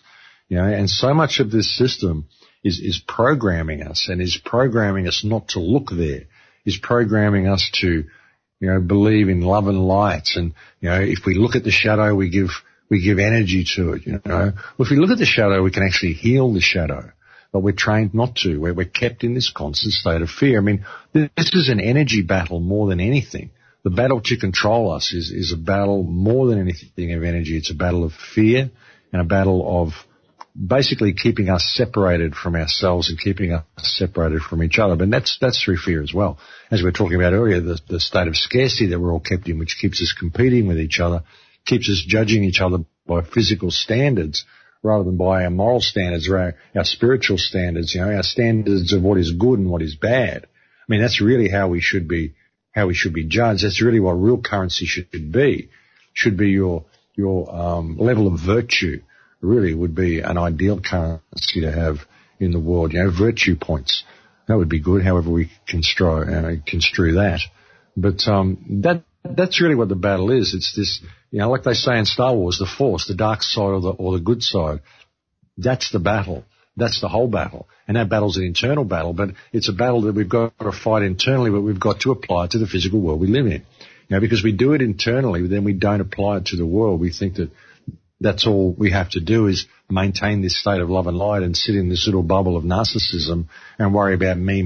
Speaker 7: You know, and so much of this system is programming us, and is programming us not to look there, is programming us to, you know, believe in love and light. And, you know, if we look at the shadow, we give energy to it, you know. Well, if we look at the shadow, we can actually heal the shadow, but we're trained not to. We're kept in this constant state of fear. I mean, this is an energy battle more than anything. The battle to control us is a battle more than anything of energy. It's a battle of fear and a battle of basically keeping us separated from ourselves and keeping us separated from each other. But that's through fear as well. As we were talking about earlier, the state of scarcity that we're all kept in, which keeps us competing with each other, keeps us judging each other by physical standards rather than by our moral standards or our spiritual standards, you know, our standards of what is good and what is bad. I mean, that's really how we should be judged. That's really what real currency should be. Should be your level of virtue. Really would be an ideal currency to have in the world. You know, virtue points. That would be good, however we construe that. But that's really what the battle is. It's this, you know, like they say in Star Wars, the Force, the dark side or the good side. That's the battle. That's the whole battle. And that battle's an internal battle, but it's a battle that we've got to fight internally, but we've got to apply it to the physical world we live in. You know, because we do it internally, then we don't apply it to the world. We think that that's all we have to do is maintain this state of love and light and sit in this little bubble of narcissism and worry about me.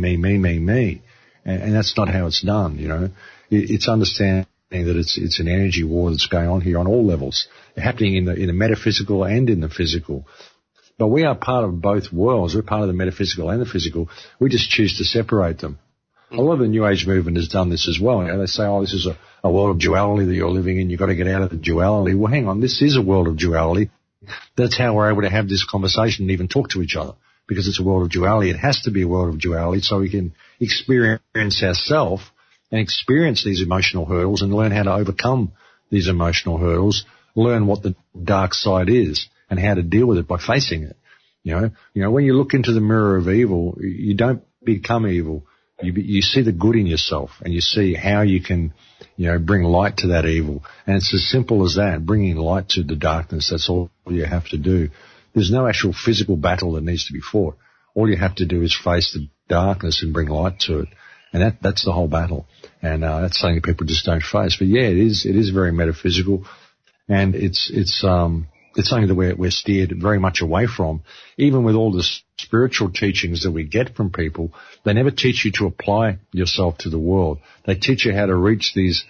Speaker 7: And that's not how it's done, you know. It's understanding that it's an energy war that's going on here on all levels, happening in the metaphysical and in the physical. But we are part of both worlds. We're part of the metaphysical and the physical. We just choose to separate them. A lot of the New Age movement has done this as well. You know, they say, oh, this is a world of duality that you're living in. You've got to get out of the duality. Well, hang on. This is a world of duality. That's how we're able to have this conversation and even talk to each other, because it's a world of duality. It has to be a world of duality so we can experience ourselves and experience these emotional hurdles and learn how to overcome these emotional hurdles, learn what the dark side is and how to deal with it by facing it. You know, when you look into the mirror of evil, you don't become evil. You see the good in yourself, and you see how you can, you know, bring light to that evil. And it's as simple as that, bringing light to the darkness. That's all you have to do. There's no actual physical battle that needs to be fought. All you have to do is face the darkness and bring light to it. And that's the whole battle. And that's something people just don't face. But yeah, it is very metaphysical, and it's something that we're steered very much away from. Even with all the spiritual teachings that we get from people, they never teach you to apply yourself to the world. They teach you how to reach these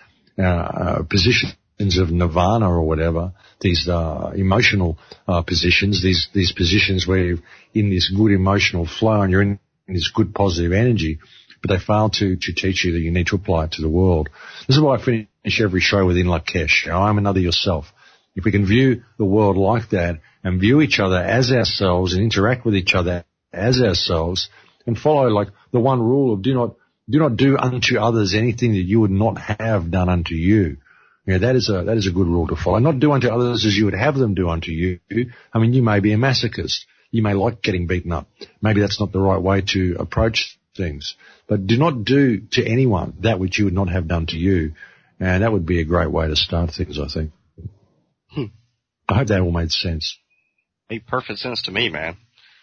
Speaker 7: positions of nirvana or whatever, these emotional positions, these positions where you're in this good emotional flow and you're in this good positive energy, but they fail to teach you that you need to apply it to the world. This is why I finish every show with In Lakesh. You know, I'm another yourself. If we can view the world like that and view each other as ourselves and interact with each other as ourselves and follow like the one rule of do not do unto others anything that you would not have done unto you. You know, that is a good rule to follow. Not do unto others as you would have them do unto you. I mean, you may be a masochist. You may like getting beaten up. Maybe that's not the right way to approach things. But do not do to anyone that which you would not have done to you. And that would be a great way to start things, I think. I hope that all made sense.
Speaker 8: Made perfect sense to me, man.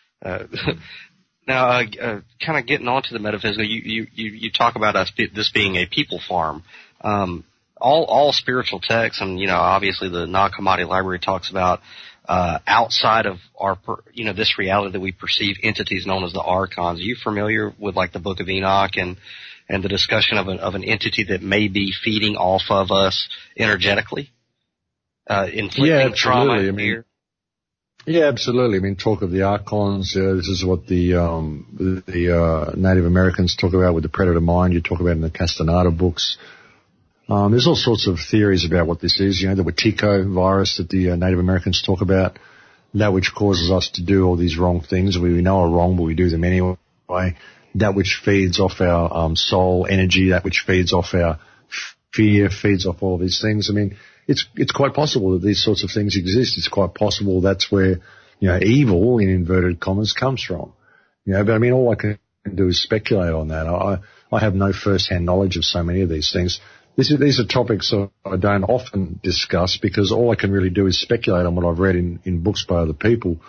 Speaker 8: Now, kind of getting on to the metaphysical, you talk about this being a people farm. All spiritual texts, and, you know, obviously the Nag Hammadi library talks about, outside of our, you know, this reality that we perceive, entities known as the archons. Are you familiar with like the Book of Enoch and the discussion of an entity that may be feeding off of us energetically? Inflicting trauma and fear?
Speaker 7: Yeah, absolutely. I mean, talk of the archons. This is what the Native Americans talk about with the predator mind. You talk about in the Castaneda books. There's all sorts of theories about what this is. You know, the Wetiko virus that the Native Americans talk about, that which causes us to do all these wrong things we know are wrong, but we do them anyway. That which feeds off our soul energy, that which feeds off our fear, feeds off all of these things. I mean, it's quite possible that these sorts of things exist. It's quite possible that's where, you know, evil, in inverted commas, comes from. You know, but I mean, all I can do is speculate on that. I have no first-hand knowledge of so many of these things. These are topics that I don't often discuss because all I can really do is speculate on what I've read in books by other people.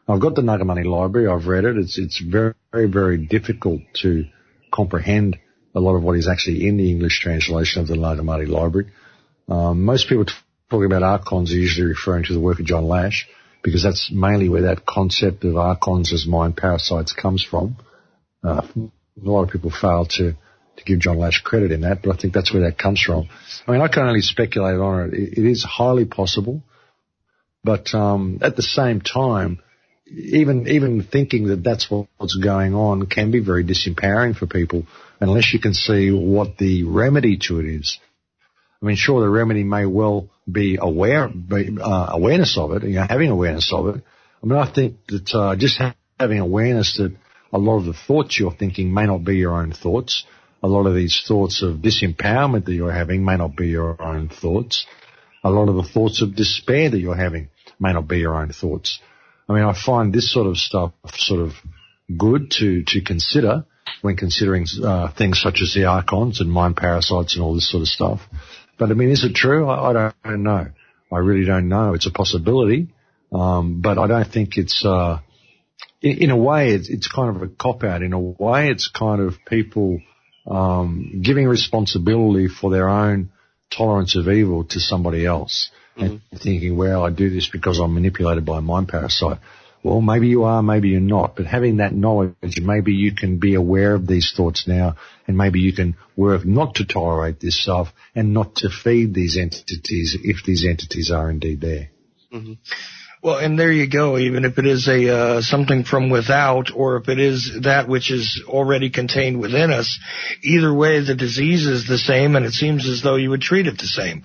Speaker 7: I've got the Nagamani Library. I've read it. It's very, very, very difficult to comprehend a lot of what is actually in the English translation of the Nagamani Library. Most people talking about archons are usually referring to the work of John Lash, because that's mainly where that concept of archons as mind parasites comes from. A lot of people fail to give John Lash credit in that, but I think that's where that comes from. I mean, I can only speculate on it. It is highly possible, but at the same time, even thinking that that's what's going on can be very disempowering for people unless you can see what the remedy to it is. I mean, sure, the remedy may well be awareness of it, having awareness of it. I mean, I think that just having awareness that a lot of the thoughts you're thinking may not be your own thoughts. A lot of these thoughts of disempowerment that you're having may not be your own thoughts. A lot of the thoughts of despair that you're having may not be your own thoughts. I mean, I find this sort of stuff sort of good to consider when considering things such as the archons and mind parasites and all this sort of stuff. But I mean, is it true? I don't know. I really don't know. It's a possibility, but I don't think it's. In a way, it's kind of a cop-out. In a way, it's kind of people giving responsibility for their own tolerance of evil to somebody else, and thinking, well, I do this because I'm manipulated by a mind parasite. Well, maybe you are, maybe you're not, but having that knowledge, maybe you can be aware of these thoughts now, and maybe you can work not to tolerate this stuff and not to feed these entities if these entities are indeed there.
Speaker 2: Mm-hmm. Well, and there you go. Even if it is something from without, or if it is that which is already contained within us, either way, the disease is the same, and it seems as though you would treat it the same.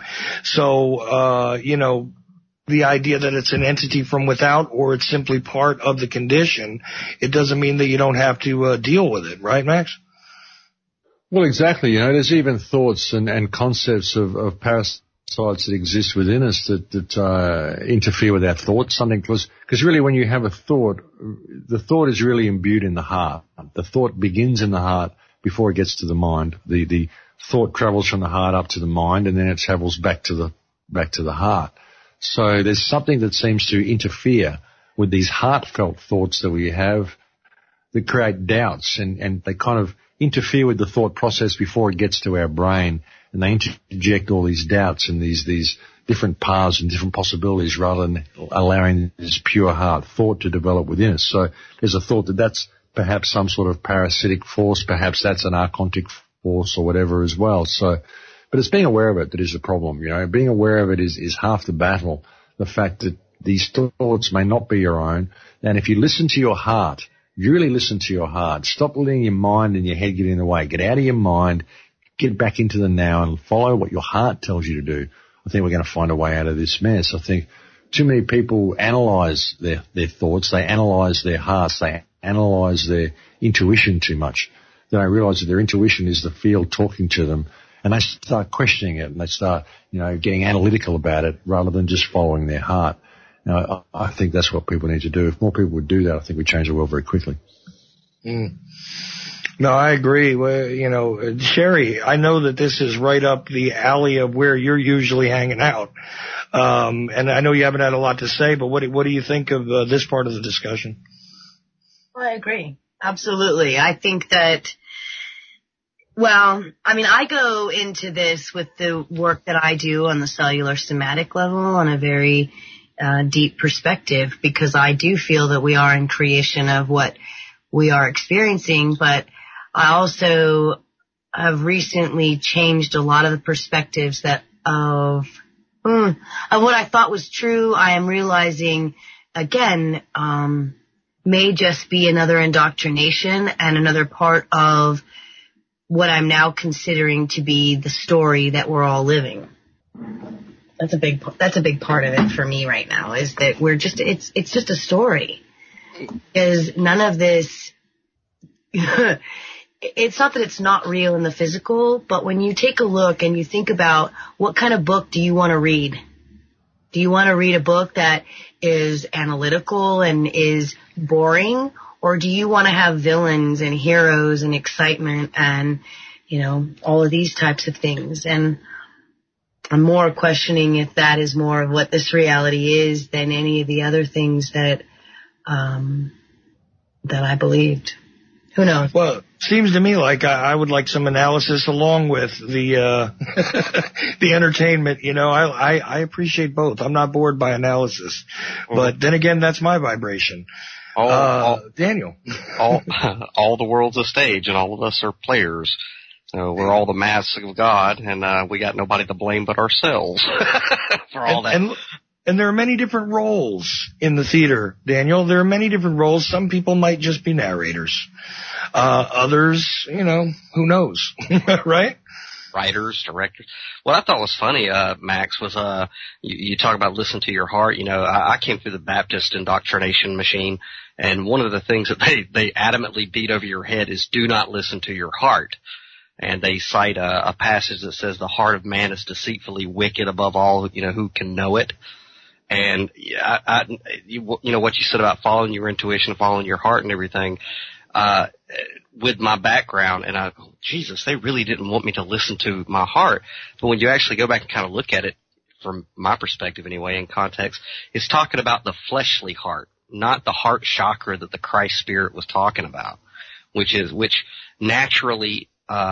Speaker 2: So, the idea that it's an entity from without, or it's simply part of the condition, it doesn't mean that you don't have to deal with it, right, Max?
Speaker 7: Well, exactly. There's even thoughts and concepts of parasites that exist within us that interfere with our thoughts. Because really, when you have a thought, the thought is really imbued in the heart. The thought begins in the heart before it gets to the mind. The thought travels from the heart up to the mind, and then it travels back to the heart. So there's something that seems to interfere with these heartfelt thoughts that we have that create doubts, and they kind of interfere with the thought process before it gets to our brain, and they interject all these doubts and these different paths and different possibilities rather than allowing this pure heart thought to develop within us. So there's a thought that that's perhaps some sort of parasitic force, perhaps that's an archontic force or whatever as well. So, but it's being aware of it that is the problem. Being aware of it is half the battle. The fact that these thoughts may not be your own, and if you listen to your heart, you really listen to your heart. Stop letting your mind and your head get in the way. Get out of your mind, get back into the now, and follow what your heart tells you to do. I think we're going to find a way out of this mess. I think too many people analyze their thoughts. They analyze their hearts. They analyze their intuition too much. They don't realize that their intuition is the field talking to them. And they start questioning it, and they start, getting analytical about it rather than just following their heart. Now, I think that's what people need to do. If more people would do that, I think we'd change the world very quickly.
Speaker 2: No, I agree. Well, Sherry, I know that this is right up the alley of where you're usually hanging out. And I know you haven't had a lot to say, but what do you think of this part of the discussion?
Speaker 6: Well, I agree. Absolutely. I think that, I go into this with the work that I do on the cellular somatic level on a very deep perspective, because I do feel that we are in creation of what we are experiencing, but I also have recently changed a lot of the perspectives of what I thought was true. I am realizing, again, may just be another indoctrination and another part of what I'm now considering to be the story that we're all living. That's a big part of it for me right now, is that it's just a story. Because none of this, it's not that it's not real in the physical, but when you take a look and you think about what kind of book do you want to read? Do you want to read a book that is analytical and is boring? Or do you want to have villains and heroes and excitement and, all of these types of things? And I'm more questioning if that is more of what this reality is than any of the other things that that I believed. Who knows?
Speaker 2: Well, it seems to me like I would like some analysis along with the the entertainment. You know, I appreciate both. I'm not bored by analysis, but then again, that's my vibration. Daniel.
Speaker 8: all the world's a stage, and all of us are players. So we're all the masks of God, and we got nobody to blame but ourselves for all that.
Speaker 2: And there are many different roles in the theater, Daniel. There are many different roles. Some people might just be narrators. Others, you know, who knows, right?
Speaker 8: Writers, directors. What I thought was funny, Max, was you talk about listen to your heart. You know, I came through the Baptist indoctrination machine, and one of the things that they adamantly beat over your head is do not listen to your heart. And they cite a passage that says the heart of man is deceitfully wicked above all, you know, who can know it. And you know what you said about following your intuition, following your heart and everything, with my background, and I go, Jesus, they really didn't want me to listen to my heart. But when you actually go back and kind of look at it, from my perspective anyway, in context, it's talking about the fleshly heart, not the heart chakra that the Christ Spirit was talking about, which naturally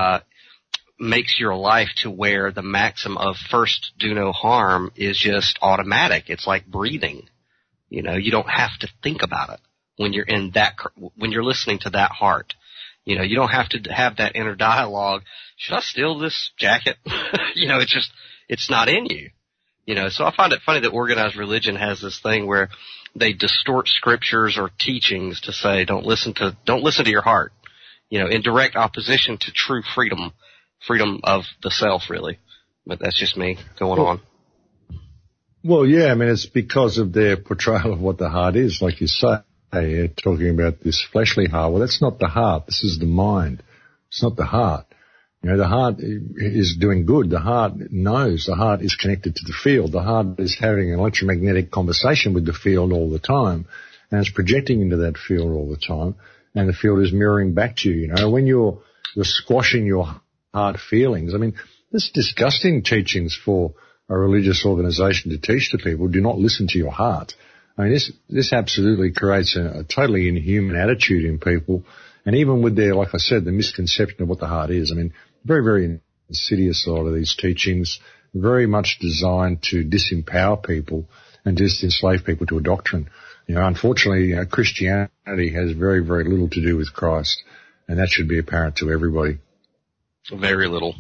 Speaker 8: makes your life to where the maxim of first do no harm is just automatic. It's like breathing. You know, you don't have to think about it when you're listening to that heart. You know, you don't have to have that inner dialogue. Should I steal this jacket? You know, it's not in you. You know, so I find it funny that organized religion has this thing where they distort scriptures or teachings to say, don't listen to your heart. You know, in direct opposition to true freedom of the self, really. But that's just me going on.
Speaker 7: Well, yeah, I mean, it's because of their portrayal of what the heart is, like you say. You're talking about this fleshly heart. Well, that's not the heart. This is the mind. It's not the heart. You know, the heart is doing good. The heart knows. The heart is connected to the field. The heart is having an electromagnetic conversation with the field all the time, and it's projecting into that field all the time, and the field is mirroring back to you. You know, when you're squashing your heart feelings, I mean, this disgusting teachings for a religious organization to teach to people. Do not listen to your heart. I mean, this absolutely creates a totally inhuman attitude in people. And even with their, like I said, the misconception of what the heart is. I mean, very, very insidious, a lot of these teachings, very much designed to disempower people and enslave people to a doctrine. You know, unfortunately, Christianity has very, very little to do with Christ. And that should be apparent to everybody.
Speaker 8: Very little.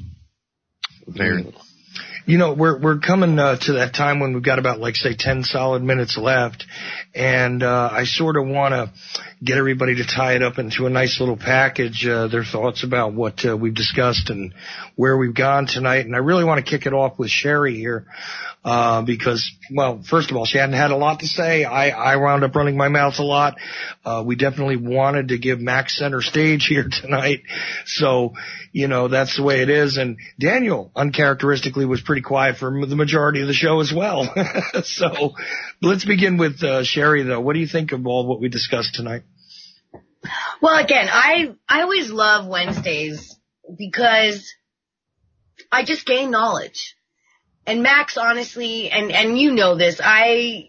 Speaker 8: Very little.
Speaker 2: You know, we're coming to that time when we've got about, like, say, 10 solid minutes left, and I sort of want to get everybody to tie it up into a nice little package, their thoughts about what we've discussed and where we've gone tonight. And I really want to kick it off with Sherry here, because, well, first of all, she hadn't had a lot to say. I wound up running my mouth a lot. We definitely wanted to give Max center stage here tonight. So, you know, that's the way it is. And Daniel, uncharacteristically, was pretty quiet for the majority of the show as well. So let's begin with Sherry, though. What do you think of all what we discussed tonight?
Speaker 6: Well, again, I always love Wednesdays because I just gain knowledge. And Max, honestly, and you know this, I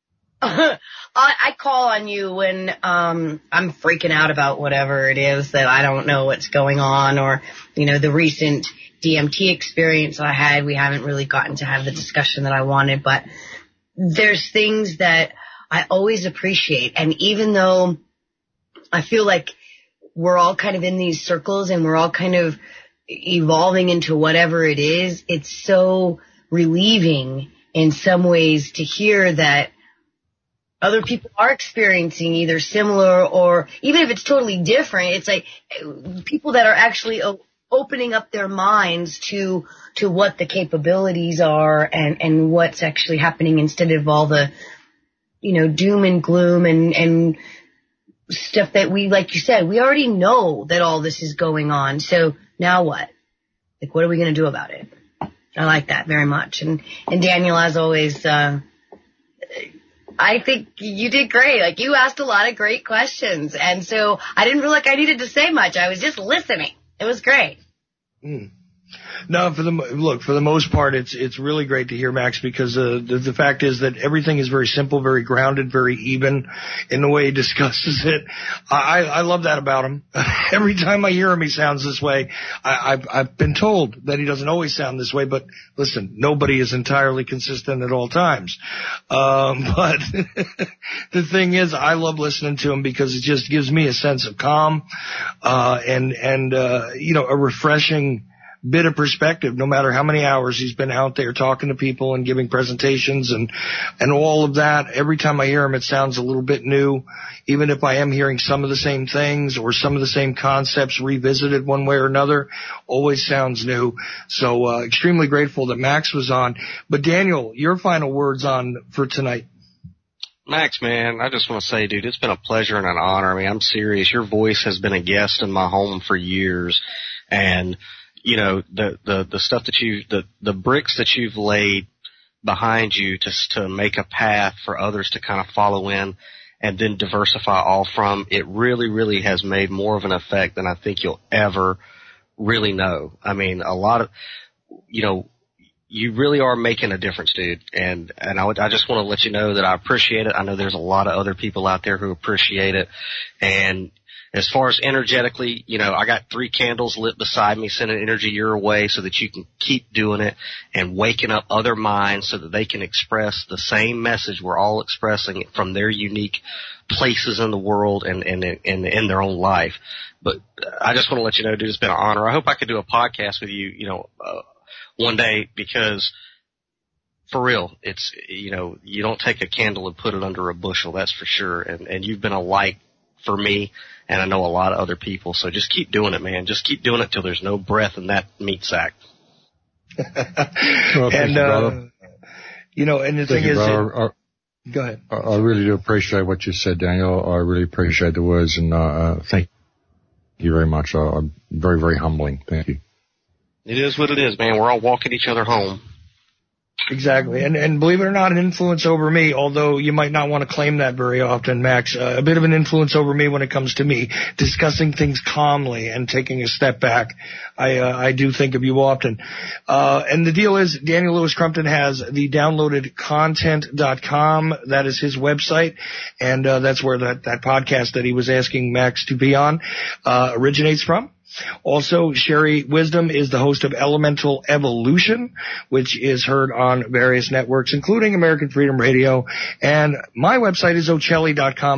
Speaker 6: call on you when I'm freaking out about whatever it is that I don't know what's going on, or, you know, the recent DMT experience I had. We haven't really gotten to have the discussion that I wanted, but there's things that I always appreciate. And even though I feel like we're all kind of in these circles and we're all kind of evolving into whatever it is, it's so relieving in some ways to hear that other people are experiencing either similar, or even if it's totally different, it's like people that are actually opening up their minds to what the capabilities are and what's actually happening, instead of all the, you know, doom and gloom and stuff that we, like you said, we already know that all this is going on. So now what? Like, what are we going to do about it? I like that very much. And Daniel, as always, I think you did great. Like, you asked a lot of great questions. And so I didn't feel like I needed to say much. I was just listening. It was great.
Speaker 2: No, for the most part, it's really great to hear, Max, because the fact is that everything is very simple, very grounded, very even in the way he discusses it. I love that about him. Every time I hear him, he sounds this way. I've been told that he doesn't always sound this way, but listen, nobody is entirely consistent at all times. But the thing is, I love listening to him because it just gives me a sense of calm, and a refreshing bit of perspective, no matter how many hours he's been out there talking to people and giving presentations and all of that. Every time I hear him, it sounds a little bit new, even if I am hearing some of the same things or some of the same concepts revisited one way or another, always sounds new. So, extremely grateful that Max was on. But Daniel, your final words for tonight.
Speaker 8: Max, man, I just want to say, dude, it's been a pleasure and an honor. I mean, I'm serious. Your voice has been a guest in my home for years, and the stuff that the bricks that you've laid behind you to make a path for others to kind of follow in and then diversify all from, it really, really has made more of an effect than I think you'll ever really know. I mean, a lot of, you really are making a difference, dude. And I just want to let you know that I appreciate it. I know there's a lot of other people out there who appreciate it. And as far as energetically, I got 3 candles lit beside me, sending energy your way so that you can keep doing it and waking up other minds so that they can express the same message we're all expressing it from their unique places in the world and in their own life. But I just want to let you know, dude, it's been an honor. I hope I could do a podcast with you, one day, because for real, it's, you don't take a candle and put it under a bushel, that's for sure. And you've been a light for me, and I know a lot of other people. So just keep doing it, man. Just keep doing it till there's no breath in that meat sack.
Speaker 7: Well, and
Speaker 2: the thing is, go ahead.
Speaker 7: I really do appreciate what you said, Daniel. I really appreciate the words, and thank you very much. I'm very, very humbling. Thank you.
Speaker 8: It is what it is, man. We're all walking each other home.
Speaker 2: Exactly. And believe it or not, an influence over me, although you might not want to claim that very often, Max, a bit of an influence over me when it comes to me discussing things calmly and taking a step back. I do think of you often. And the deal is, Daniel Lewis Crumpton has the downloadedcontent.com. That is his website. And that's where that podcast that he was asking Max to be on originates from. Also, Sherry Wisdom is the host of Elemental Evolution, which is heard on various networks, including American Freedom Radio. And my website is ochelli.com,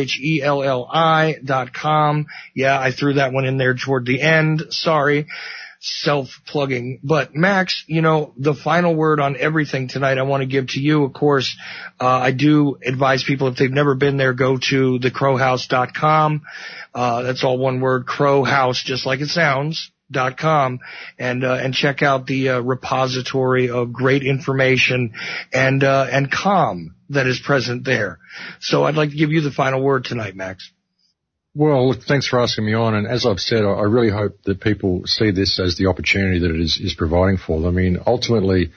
Speaker 2: OCHELLI.com. Yeah, I threw that one in there toward the end. Sorry. Self-plugging. But Max, the final word on everything tonight I want to give to you. Of course, I do advise people, if they've never been there, go to thecrowhouse.com. That's all one word, crowhouse, just like it sounds, .com, and check out the repository of great information and calm that is present there. So I'd like to give you the final word tonight, Max.
Speaker 7: Well, look, thanks for asking me on. And as I've said, I really hope that people see this as the opportunity that it is providing for them. I mean, ultimately,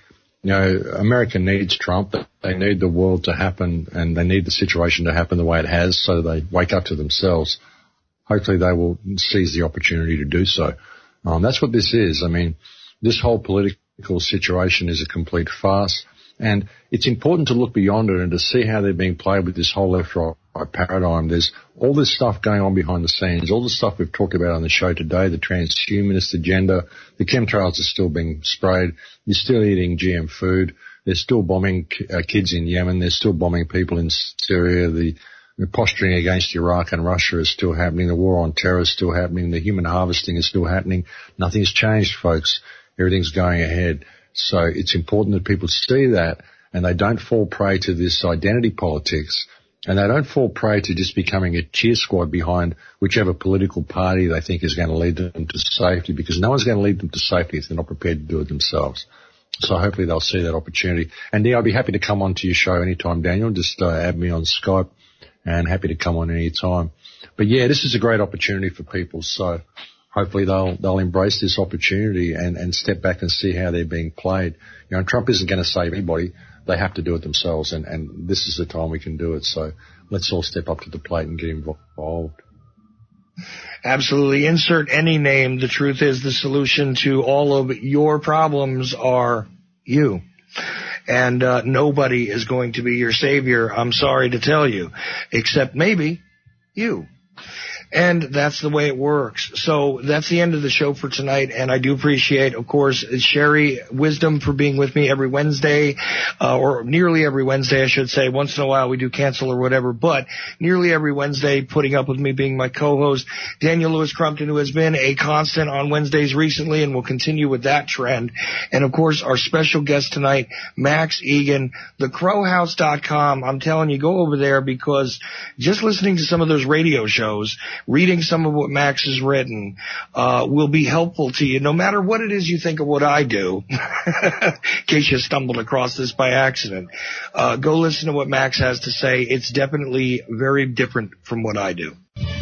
Speaker 7: America needs Trump. They need the world to happen, and they need the situation to happen the way it has, so they wake up to themselves. Hopefully they will seize the opportunity to do so. That's what this is. I mean, this whole political situation is a complete farce. And it's important to look beyond it and to see how they're being played with this whole left-right paradigm. There's all this stuff going on behind the scenes, all the stuff we've talked about on the show today, the transhumanist agenda, the chemtrails are still being sprayed, you're still eating GM food, they're still bombing kids in Yemen, they're still bombing people in Syria, the posturing against Iraq and Russia is still happening, the war on terror is still happening, the human harvesting is still happening. Nothing's changed, folks. Everything's going ahead. So it's important that people see that and they don't fall prey to this identity politics, and they don't fall prey to just becoming a cheer squad behind whichever political party they think is going to lead them to safety, because no one's going to lead them to safety if they're not prepared to do it themselves. So hopefully they'll see that opportunity. And I'd be happy to come on to your show anytime, Daniel. Just add me on Skype, and happy to come on any time. But yeah, this is a great opportunity for people. So hopefully they'll embrace this opportunity and step back and see how they're being played. Trump isn't going to save anybody. They have to do it themselves, and this is the time we can do it. So let's all step up to the plate and get involved.
Speaker 2: Absolutely. Insert any name. The truth is the solution to all of your problems are you. And nobody is going to be your savior, I'm sorry to tell you, except maybe you. And that's the way it works. So that's the end of the show for tonight. And I do appreciate, of course, Sherry Wisdom for being with me every Wednesday, or nearly every Wednesday, I should say. Once in a while we do cancel or whatever, but nearly every Wednesday putting up with me being my co-host. Daniel Lewis Crumpton, who has been a constant on Wednesdays recently and will continue with that trend. And of course, our special guest tonight, Max Egan, thecrowhouse.com. I'm telling you, go over there because just listening to some of those radio shows, reading some of what Max has written, will be helpful to you, no matter what it is you think of what I do, in case you stumbled across this by accident. Go listen to what Max has to say. It's definitely very different from what I do.